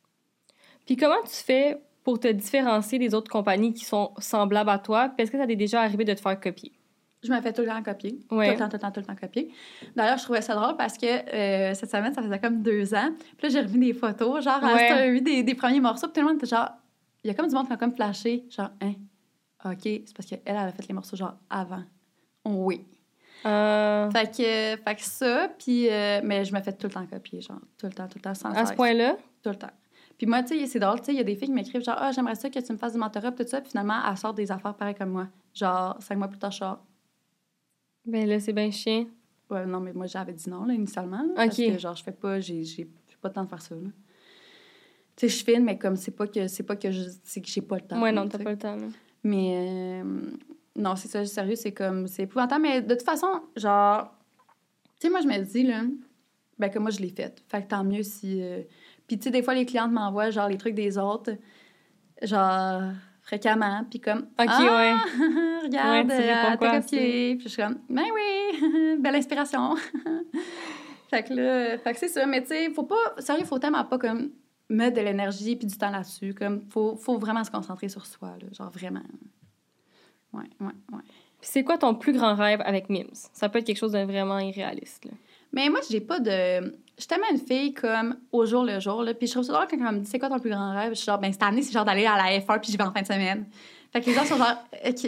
Speaker 1: Puis comment tu fais pour te différencier des autres compagnies qui sont semblables à toi? Puis est-ce que ça t'est déjà arrivé de te faire copier?
Speaker 2: Je me fais tout le temps copier.
Speaker 1: Ouais.
Speaker 2: Tout le temps copier. D'ailleurs, je trouvais ça drôle parce que cette semaine, ça faisait comme 2 ans. Puis là, j'ai remis des photos, genre, story des premiers morceaux. Puis tout le monde était genre... Il y a comme du monde qui a comme flashé. Genre, hein? OK, c'est parce qu'elle a fait les morceaux, genre, avant. Oui. Fait que ça, puis... mais je me fais tout le temps copier, genre, tout le temps, sans
Speaker 1: À ce point-là?
Speaker 2: Tout le temps. Puis moi, tu sais, c'est drôle, tu sais, il y a des filles qui m'écrivent genre, ah, j'aimerais ça que tu me fasses du mentorat, tout ça. Puis finalement, elles sortent des affaires pareilles comme moi. Genre, 5 mois plus tard, genre...
Speaker 1: Ben là, c'est bien chiant.
Speaker 2: Ouais, non, mais moi, j'avais dit non, là, initialement. Là, parce que, genre, je fais pas... J'ai pas le temps de faire ça, là. Tu sais, je filme, mais comme c'est pas que c'est que j'ai pas le temps.
Speaker 1: Ouais,
Speaker 2: là,
Speaker 1: non, t'as pas le temps, là.
Speaker 2: Mais... non, c'est ça, sérieux, c'est comme... C'est épouvantable, mais de toute façon, genre... Tu sais, moi, je me dis, là... Ben, que moi, je l'ai faite. Fait que tant mieux si... Puis, tu sais, des fois, les clientes m'envoient, genre, les trucs des autres, genre, fréquemment, puis comme...
Speaker 1: OK, ouais.
Speaker 2: Regarde,
Speaker 1: ouais,
Speaker 2: t'as copié. Puis je suis comme, ben oui, belle inspiration. Fait que c'est ça. Mais tu sais, faut pas... Sérieux, faut tellement pas, comme, mettre de l'énergie puis du temps là-dessus. Comme, faut vraiment se concentrer sur soi, là. Genre, vraiment. Ouais.
Speaker 1: Puis c'est quoi ton plus grand rêve avec Mims? Ça peut être quelque chose de vraiment irréaliste, là.
Speaker 2: Mais moi, j'ai pas de... Je suis tellement une fille comme au jour le jour, là. Puis je trouve ça drôle quand on me dit c'est quoi ton plus grand rêve? Je suis genre, ben cette année, c'est genre d'aller à la F1 puis j'y vais en fin de semaine. Fait que les gens sont genre, OK.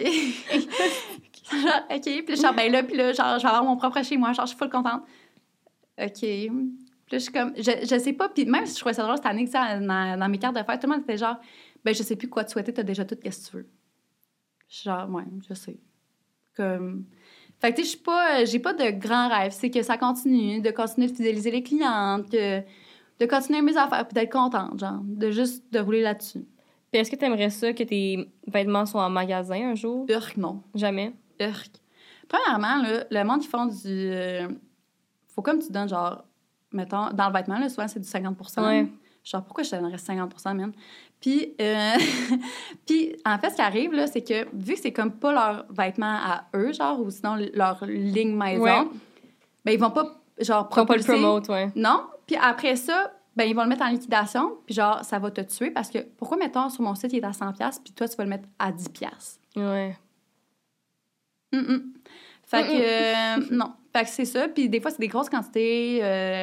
Speaker 2: Genre, OK. Puis je suis genre, ben là, puis là, genre, je vais avoir mon propre chez moi. Genre, je suis full contente. OK. Puis là, je suis comme, je sais pas. Puis même si je trouvais ça drôle cette année, que ça, dans mes cartes de fête, tout le monde était genre, Ben, je sais plus quoi te souhaiter, t'as déjà tout, qu'est-ce que tu veux. Genre, ouais, je sais. Comme... Fait que, tu sais, j'ai pas de grands rêves. C'est que ça continue, de continuer de fidéliser les clientes, de continuer mes affaires, puis d'être contente, genre, de juste de rouler là-dessus.
Speaker 1: Puis est-ce que t'aimerais ça que tes vêtements soient en magasin un jour?
Speaker 2: Urk, non.
Speaker 1: Jamais?
Speaker 2: Urk. Premièrement, là, le monde qui font du... faut comme tu donnes, genre, mettons, dans le vêtement, là, souvent, c'est du 50%.
Speaker 1: Ouais.
Speaker 2: Genre, pourquoi je te donnerais 50%, même? Puis, puis, en fait, ce qui arrive, là, c'est que, vu que c'est comme pas leurs vêtements à eux, genre, ou sinon leur ligne maison,
Speaker 1: Ouais.
Speaker 2: ben, ils vont pas, genre,
Speaker 1: Faut pas le
Speaker 2: propulser.
Speaker 1: promote, ouais.
Speaker 2: Non. Puis après ça, ben, ils vont le mettre en liquidation, puis genre, ça va te tuer, parce que, pourquoi, mettons, sur mon site, il est à 100$, puis toi, tu vas le mettre à 10$?
Speaker 1: Ouais.
Speaker 2: Fait que, non. Fait que c'est ça. Puis des fois, c'est des grosses quantités.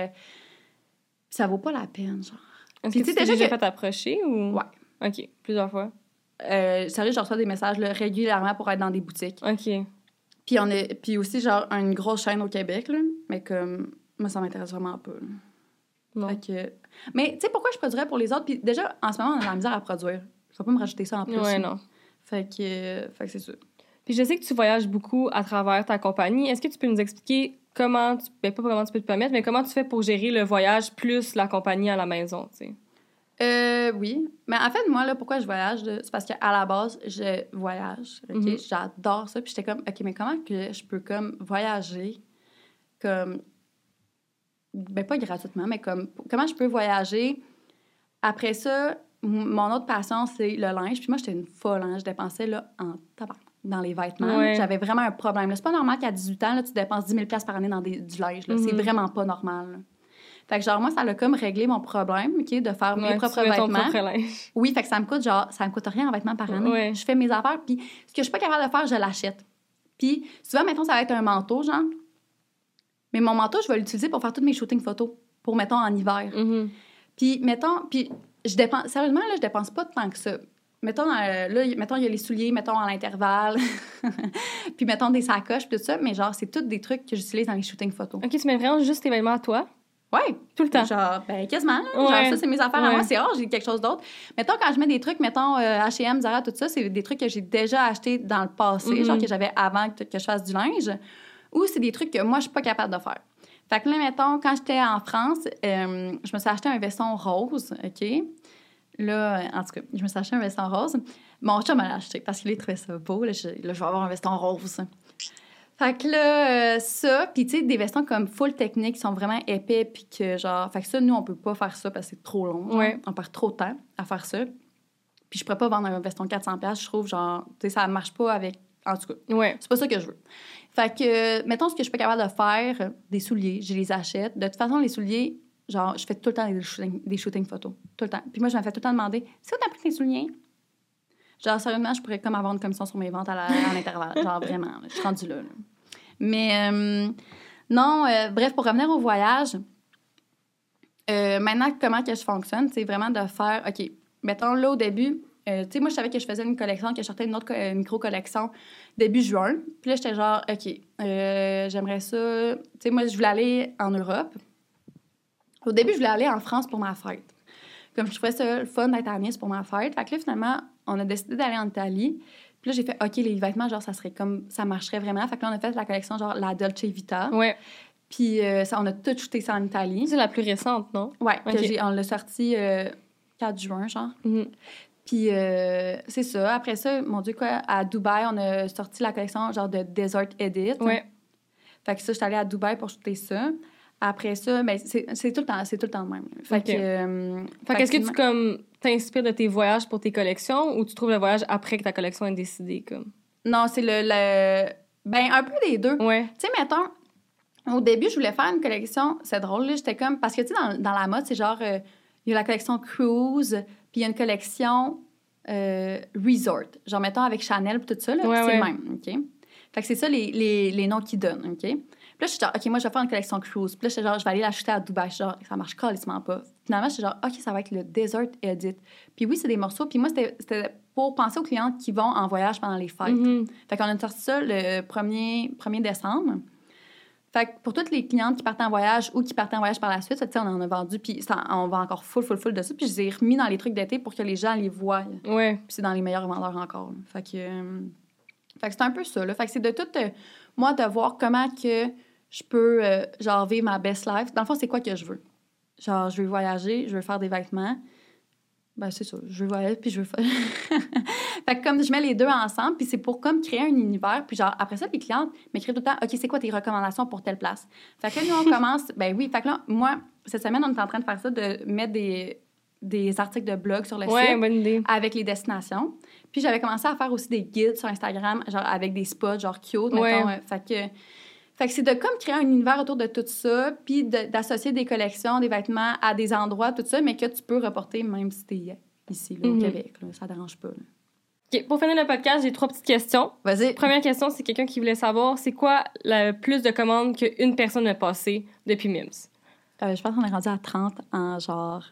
Speaker 2: Puis ça vaut pas la peine, genre.
Speaker 1: Est-ce
Speaker 2: Puis
Speaker 1: que tu t'es déjà fait approcher ou...
Speaker 2: Ouais.
Speaker 1: OK, plusieurs fois.
Speaker 2: Sérieux, je reçois des messages là, régulièrement pour être dans des boutiques.
Speaker 1: OK.
Speaker 2: Puis aussi, genre, une grosse chaîne au Québec, là. Mais comme, moi, ça m'intéresse vraiment pas, là.
Speaker 1: Non.
Speaker 2: Fait que... Mais, tu sais, pourquoi je produirais pour les autres? Puis déjà, en ce moment, on a de la misère à produire. Je vais pas me rajouter ça en plus.
Speaker 1: Ouais, non.
Speaker 2: Fait que c'est ça.
Speaker 1: Puis je sais que tu voyages beaucoup à travers ta compagnie. Est-ce que tu peux nous expliquer comment tu... Ben, pas comment tu peux te permettre, mais comment tu fais pour gérer le voyage plus la compagnie à la maison, tu sais?
Speaker 2: Oui. Mais en fait, moi, là, pourquoi je voyage, là, c'est parce qu'à la base, je voyage, OK?
Speaker 1: Mm-hmm.
Speaker 2: J'adore ça. Puis j'étais comme, OK, mais comment que je peux, comme, voyager, comme... Ben, pas gratuitement, mais comme... Comment je peux voyager? Après ça, mon autre passion, c'est le linge. Puis moi, j'étais une folle, hein? Je dépensais, là, en tabac dans les vêtements.
Speaker 1: Ouais.
Speaker 2: J'avais vraiment un problème. Là, c'est pas normal qu'à 18 ans, là, tu dépenses 10 000 $ par année dans du linge. Là. C'est vraiment pas normal, là. Fait que genre, moi, ça a comme réglé mon problème, OK, de faire mes propres
Speaker 1: tu mets ton
Speaker 2: vêtements.
Speaker 1: propre linge.
Speaker 2: Oui, fait que ça me coûte rien en vêtements par année.
Speaker 1: Ouais.
Speaker 2: Je fais mes affaires, puis ce que je suis pas capable de faire, je l'achète. Puis souvent, mettons, ça va être un manteau, genre. Mais mon manteau, je vais l'utiliser pour faire tous mes shootings photos, pour, mettons, en hiver.
Speaker 1: Mm-hmm.
Speaker 2: Puis, mettons, je dépense, sérieusement, là, je dépense pas tant que ça. Mettons, là, mettons, il y a les souliers, mettons, à l'intervalle. Puis, mettons, des sacoches, puis tout ça. Mais genre, c'est tous des trucs que j'utilise dans les shootings photos.
Speaker 1: OK, tu mets vraiment juste tes vêtements à toi?
Speaker 2: Ouais,
Speaker 1: tout le temps.
Speaker 2: Genre, ben, quasiment. Là.
Speaker 1: Ouais.
Speaker 2: Genre, ça, c'est mes affaires à moi. C'est rare, j'ai quelque chose d'autre. Mettons, quand je mets des trucs, mettons, H&M, Zara, tout ça, c'est des trucs que j'ai déjà achetés dans le passé, genre que j'avais avant que je fasse du linge. Ou c'est des trucs que moi, je suis pas capable de faire. Fait que là, mettons, quand j'étais en France, je me suis acheté un veston rose, OK? Là, en tout cas, je me suis acheté un veston rose. Mon chum m'a acheté parce qu'il trouvait ça beau. Là, je vais avoir un veston rose. Fait que là, ça, puis tu sais, des vestons comme full technique qui sont vraiment épais, puis que genre... Fait que ça, nous, on peut pas faire ça parce que c'est trop long.
Speaker 1: Ouais.
Speaker 2: On perd trop de temps à faire ça. Puis je pourrais pas vendre un veston 400$, je trouve, genre... Tu sais, ça marche pas avec... En tout cas,
Speaker 1: Ouais.
Speaker 2: c'est pas ça que je veux. Fait que, mettons, ce que je suis pas capable de faire, des souliers, je les achète. De toute façon, les souliers, genre, je fais tout le temps des shootings photos. Tout le temps. Puis moi, je me fais tout le temps demander, c'est où t'as pris tes souliers? Genre, sérieusement, je pourrais comme avoir une commission sur mes ventes à l'intervalle. Genre, vraiment, là, je suis rendue là. Mais, non, bref, pour revenir au voyage, maintenant, comment que je fonctionne, c'est vraiment de faire, OK, mettons, là, au début, tu sais, moi, je savais que je faisais une collection, que je sortais une autre micro-collection début juin. Puis là, j'étais genre, OK, j'aimerais ça... Tu sais, moi, je voulais aller en Europe. Au début, je voulais aller en France pour ma fête. Comme je trouvais ça le fun d'être à Nice pour ma fête. Fait que là, finalement, on a décidé d'aller en Italie. Puis là, j'ai fait, OK, les vêtements, genre, ça serait comme... Ça marcherait vraiment. Fait que là, on a fait la collection, genre, la Dolce Vita.
Speaker 1: Ouais.
Speaker 2: Puis ça, on a tout shooté ça en Italie.
Speaker 1: C'est la plus récente, non?
Speaker 2: Ouais,
Speaker 1: OK.
Speaker 2: on l'a sorti 4 juin, genre.
Speaker 1: Mm-hmm.
Speaker 2: Puis c'est ça. Après ça, mon Dieu, quoi, à Dubaï, on a sorti la collection, genre, de Desert Edit.
Speaker 1: Ouais.
Speaker 2: Fait que ça, j'étais allée à Dubaï pour shooter ça. Après ça, ben, c'est tout le temps le même. Fait
Speaker 1: OK.
Speaker 2: que...
Speaker 1: Fait qu'est-ce que tu, comme, t'inspires de tes voyages pour tes collections ou tu trouves le voyage après que ta collection est décidée, comme?
Speaker 2: Non, c'est le... Ben, un peu des deux.
Speaker 1: Ouais.
Speaker 2: Tu sais, mettons, au début, je voulais faire une collection. C'est drôle, là. J'étais comme... Parce que, tu sais, dans la mode, c'est genre... il y a la collection Cruise, puis il y a une collection Resort. Genre, mettons, avec Chanel, puis tout ça, là.
Speaker 1: Ouais,
Speaker 2: c'est
Speaker 1: ouais.
Speaker 2: le même, OK? Fait que c'est ça, les noms qu'ils donnent, OK? Puis là, je suis genre, OK, moi, je vais faire une collection Cruise. Puis là, j'étais genre, je vais aller l'acheter à Dubaï. Genre, ça marche calissement pas. Finalement, j'étais genre, OK, ça va être le Desert Edit. Puis oui, c'est des morceaux. Puis moi, c'était pour penser aux clientes qui vont en voyage pendant les fêtes.
Speaker 1: Mm-hmm.
Speaker 2: Fait qu'on a sorti ça le 1er décembre. Fait que pour toutes les clientes qui partent en voyage ou qui partent en voyage par la suite, tu sais, on en a vendu, puis on vend encore full dessus, puis je les ai remis dans les trucs d'été pour que les gens les voient.
Speaker 1: Ouais.
Speaker 2: Puis c'est dans les meilleurs vendeurs encore. Là. Fait que c'est un peu ça, là. Fait que c'est de tout, moi, de voir comment que je peux, genre, vivre ma best life. Dans le fond, c'est quoi que je veux? Genre, je veux voyager, je veux faire des vêtements. Ben, c'est ça. Je veux voyager, puis je veux faire... Fait que comme je mets les deux ensemble, puis c'est pour comme créer un univers. Puis genre, après ça, les clientes m'écrivent tout le temps, OK, c'est quoi tes recommandations pour telle place? Fait que là, nous, on commence... Ben oui, fait que là, moi, cette semaine, on est en train de faire ça, de mettre des articles de blog sur le site
Speaker 1: bonne idée.
Speaker 2: avec les destinations. Puis j'avais commencé à faire aussi des guides sur Instagram, genre avec des spots, genre cute, mettons. Fait que c'est de comme créer un univers autour de tout ça, puis d'associer des collections, des vêtements à des endroits, tout ça, mais que tu peux reporter même si t'es ici, là, au Québec. Là, ça dérange pas. Là.
Speaker 1: OK, pour finir le podcast, j'ai 3 petites questions.
Speaker 2: Vas-y.
Speaker 1: Première question, c'est quelqu'un qui voulait savoir, c'est quoi le plus de commandes qu'une personne a passé depuis Mims?
Speaker 2: Je pense qu'on est rendu à 30 en genre...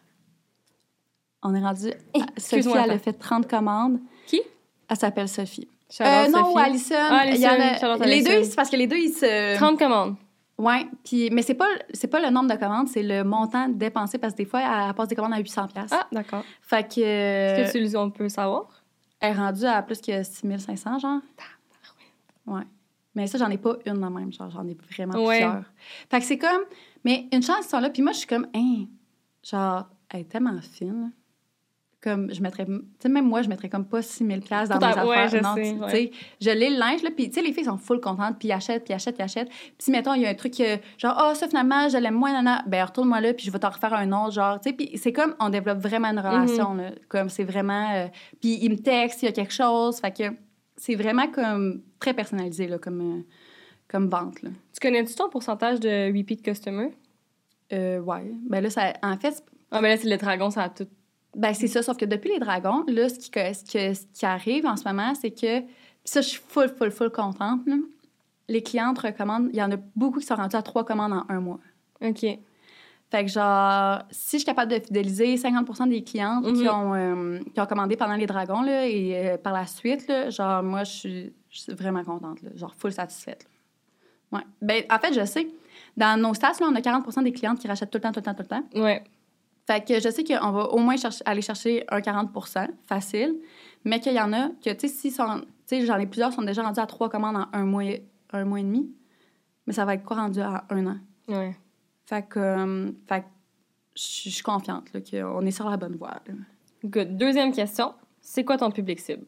Speaker 2: On est rendu...
Speaker 1: Excuse-moi,
Speaker 2: Sophie, elle a fait 30 commandes.
Speaker 1: Qui?
Speaker 2: Elle s'appelle Sophie.
Speaker 1: Sophie.
Speaker 2: Non, Alison.
Speaker 1: Alison, Charlotte
Speaker 2: les
Speaker 1: Alison.
Speaker 2: deux, c'est parce que les deux, ils se...
Speaker 1: 30 commandes.
Speaker 2: Oui, mais c'est pas le nombre de commandes, c'est le montant dépensé, parce que des fois, elle passe des commandes à 800$.
Speaker 1: Ah, d'accord.
Speaker 2: Fait que...
Speaker 1: Est-ce que on peut savoir?
Speaker 2: Elle est rendue à plus que 6500, genre. Ouais. Mais ça, j'en ai pas une de même, genre, j'en ai vraiment plusieurs. Fait que c'est comme... Mais une chance, ils sont là, puis moi, je suis comme, hein, genre, elle est tellement fine, là. Comme, je mettrais... Tu sais, même moi, je mettrais comme pas 6000$ dans mes affaires.
Speaker 1: Ouais, je
Speaker 2: non,
Speaker 1: sais,
Speaker 2: tu sais, je lis le linge, là, puis tu sais, les filles sont full contentes, puis ils achètent. Puis si, mettons, il y a un truc genre, ça, finalement, je l'aime moins, nana, ben retourne-moi là, puis je vais t'en refaire un autre, genre, tu sais, puis c'est comme, on développe vraiment une relation, là, comme c'est vraiment... puis il me texte, il y a quelque chose, fait que c'est vraiment comme très personnalisé, là, comme vente, là.
Speaker 1: Tu connais-tu ton pourcentage de repeat customer?
Speaker 2: Ouais. Ben là, ça... En fait...
Speaker 1: Ah, ben là, c'est le dragon, ça a tout...
Speaker 2: Ben c'est ça, sauf que depuis les dragons, là, ce qui arrive en ce moment, c'est que... Puis ça, je suis full contente, là. Les clientes recommandent... Il y en a beaucoup qui sont rendus à 3 commandes en 1 mois.
Speaker 1: OK.
Speaker 2: Fait que genre, si je suis capable de fidéliser 50% des clientes qui ont commandé pendant les dragons, là, et par la suite, là, genre, moi, je suis vraiment contente, là. Genre, full satisfaite, là. Ouais. Ben, en fait, je sais, dans nos stats, là, on a 40% des clientes qui rachètent tout le temps.
Speaker 1: Ouais.
Speaker 2: Fait que je sais qu'on va au moins aller chercher un 40%, facile, mais qu'il y en a que, tu sais, j'en ai plusieurs qui sont déjà rendus à 3 commandes en 1 mois et demi, mais ça va être quoi rendu à 1 an?
Speaker 1: Ouais.
Speaker 2: Fait que je suis confiante là, qu'on est sur la bonne voie. Là.
Speaker 1: Good. Deuxième question. C'est quoi ton public cible?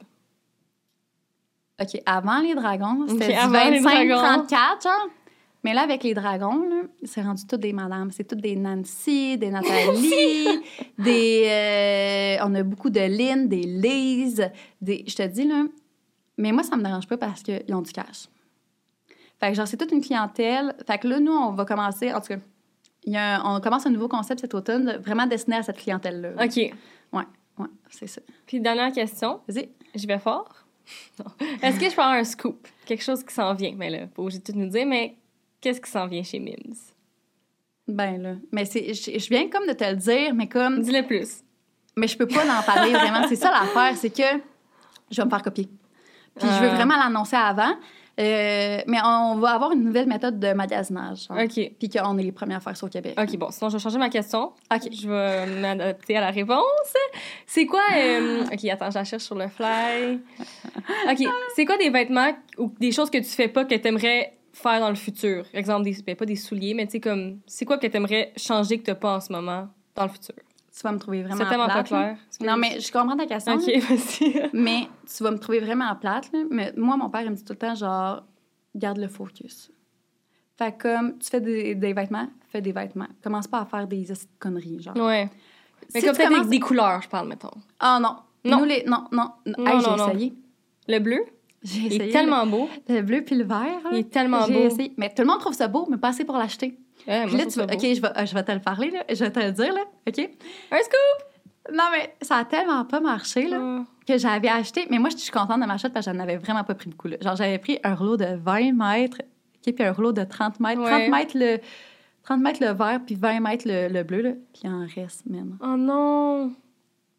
Speaker 2: OK, avant les dragons, c'était
Speaker 1: Okay,
Speaker 2: du 25-34, genre. Mais là, avec les dragons, là, c'est rendu toutes des madames. C'est toutes des Nancy, des Nathalie, on a beaucoup de Lynn, des Lise, je te dis, là... Mais moi, ça me dérange pas parce qu'ils ont du cash. Fait que genre, c'est toute une clientèle. Fait que là, nous, on va commencer... En tout cas, on commence un nouveau concept cet automne, vraiment destiné à cette clientèle-là.
Speaker 1: OK.
Speaker 2: Ouais, c'est ça.
Speaker 1: Puis dernière question.
Speaker 2: Vas-y.
Speaker 1: Je vais fort. Non. Est-ce que je peux avoir un scoop? Quelque chose qui s'en vient. Mais là, pas obligé de tout nous dire, mais... Qu'est-ce qui s'en vient chez Mims? Ben
Speaker 2: là, mais je viens comme de te le dire, mais comme...
Speaker 1: Dis-le plus.
Speaker 2: Mais je peux pas en parler vraiment. C'est ça l'affaire, c'est que je vais me faire copier. Puis je veux vraiment l'annoncer avant. Mais on va avoir une nouvelle méthode de magasinage. Genre.
Speaker 1: OK.
Speaker 2: Puis qu'on est les premiers à faire ça au Québec.
Speaker 1: OK, bon, sinon je vais changer ma question.
Speaker 2: OK.
Speaker 1: Je vais m'adapter à la réponse. C'est quoi... OK, attends, je la cherche sur le fly. OK, c'est quoi des vêtements ou des choses que tu fais pas que t'aimerais faire dans le futur? Par exemple, pas des souliers, mais tu sais, comme... C'est quoi que t'aimerais changer que t'as pas en ce moment dans le futur?
Speaker 2: Tu vas me trouver vraiment
Speaker 1: plate. C'est tellement
Speaker 2: plate,
Speaker 1: pas clair.
Speaker 2: Non, mais je comprends ta question.
Speaker 1: OK, vas-y.
Speaker 2: Mais tu vas me trouver vraiment plate, là. Mais moi, mon père, il me dit tout le temps, genre, garde le focus. Fait comme, tu fais des vêtements, fais des vêtements. Commence pas à faire des conneries, genre.
Speaker 1: Ouais. Mais
Speaker 2: si
Speaker 1: comme peut-être
Speaker 2: commences...
Speaker 1: des couleurs, je parle, mettons.
Speaker 2: Ah non.
Speaker 1: Non.
Speaker 2: Nous, non.
Speaker 1: Hey,
Speaker 2: j'ai essayé.
Speaker 1: Le bleu?
Speaker 2: J'ai essayé.
Speaker 1: Il est tellement beau.
Speaker 2: Le bleu puis le vert.
Speaker 1: Il est tellement beau.
Speaker 2: J'ai essayé. Mais tout le monde trouve ça beau, mais pas assez pour l'acheter.
Speaker 1: Ouais,
Speaker 2: puis là, OK, je vais te le parler, là. Je vais te le dire, là. OK?
Speaker 1: Un scoop!
Speaker 2: Non, mais ça a tellement pas marché, là, que j'avais acheté. Mais moi, je suis contente de m'acheter parce que j'en avais vraiment pas pris beaucoup, là. Genre, j'avais pris un rouleau de 20 mètres, OK, puis un rouleau de 30 mètres.
Speaker 1: Ouais.
Speaker 2: 30 mètres le vert, puis 20 mètres le bleu, là. Puis il en reste, même.
Speaker 1: Oh non!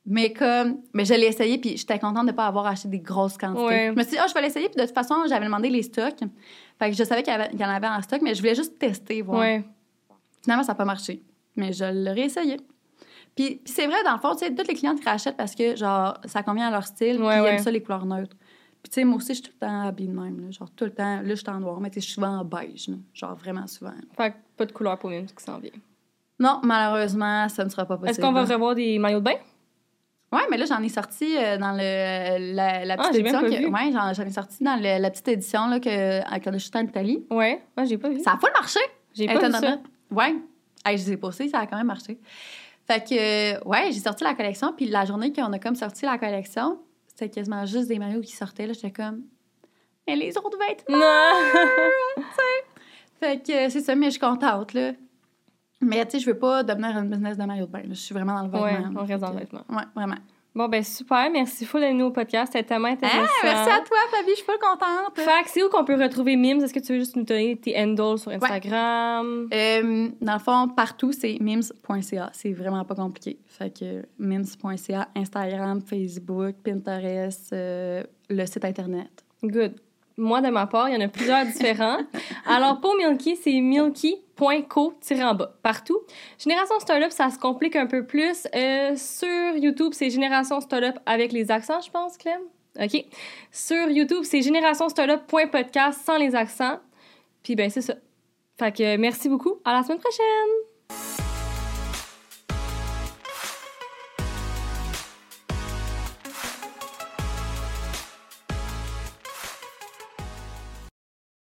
Speaker 2: Mais je l'ai essayé, puis j'étais contente de ne pas avoir acheté des grosses quantités.
Speaker 1: Ouais.
Speaker 2: Je me suis dit, je vais l'essayer, puis de toute façon, j'avais demandé les stocks. Fait que je savais qu'il y en avait en stock, mais je voulais juste tester, voir.
Speaker 1: Ouais.
Speaker 2: Finalement, ça n'a pas marché. Mais je l'aurais essayé. Puis c'est vrai, dans le fond, tu sais, toutes les clientes qui rachètent parce que, genre, ça convient à leur style, puis ils aiment ça, les couleurs neutres. Puis, tu sais, moi aussi, je suis tout le temps habillée de même, là. Genre, tout le temps, là, je suis en noir, mais tu sais, je suis souvent en beige, là. Genre, vraiment souvent.
Speaker 1: Fait que pas de couleur pour Mims qui s'en vient.
Speaker 2: Non, malheureusement, ça ne sera pas possible.
Speaker 1: Est-ce qu'on va revoir des maillots de bain?
Speaker 2: Oui, mais là, j'en ai sorti dans la petite
Speaker 1: j'ai
Speaker 2: édition.
Speaker 1: même pas vu.
Speaker 2: Oui, j'en ai sorti dans la petite édition là, quand je suis en Italie.
Speaker 1: Ouais, j'ai pas vu.
Speaker 2: Ça a pas marché.
Speaker 1: J'ai pas vu ça.
Speaker 2: Oui. Hey, je les ai postés, ça a quand même marché. Fait que, ouais, j'ai sorti la collection. Puis la journée qu'on a comme sorti la collection, c'était quasiment juste des maillots qui sortaient. Là, j'étais comme, mais les autres vêtements!
Speaker 1: Non!
Speaker 2: Fait que c'est ça, mais je suis contente, là. Mais tu sais, je veux pas devenir une business de maillot de bain. Là. Je suis vraiment dans le vêtement.
Speaker 1: Ouais, on reste dans le vêtement.
Speaker 2: Ouais, vraiment.
Speaker 1: Bon, ben super. Merci full d'être venu au podcast. C'était tellement intéressant.
Speaker 2: Merci à toi, Fabie. Je suis pas contente.
Speaker 1: Fait que c'est où qu'on peut retrouver Mims? Est-ce que tu veux juste nous donner tes handles sur Instagram?
Speaker 2: Dans le fond, partout, c'est mims.ca. C'est vraiment pas compliqué. Fait que mims.ca, Instagram, Facebook, Pinterest, le site Internet.
Speaker 1: Good. Moi, de ma part, il y en a plusieurs différents. Alors, pour Milky, c'est milky.co-en-bas, partout. Génération Startup, ça se complique un peu plus. Sur YouTube, c'est Génération Startup avec les accents, je pense, Clem. OK. Sur YouTube, c'est générationstartup.podcast sans les accents. Puis, ben, c'est ça. Fait que merci beaucoup. À la semaine prochaine!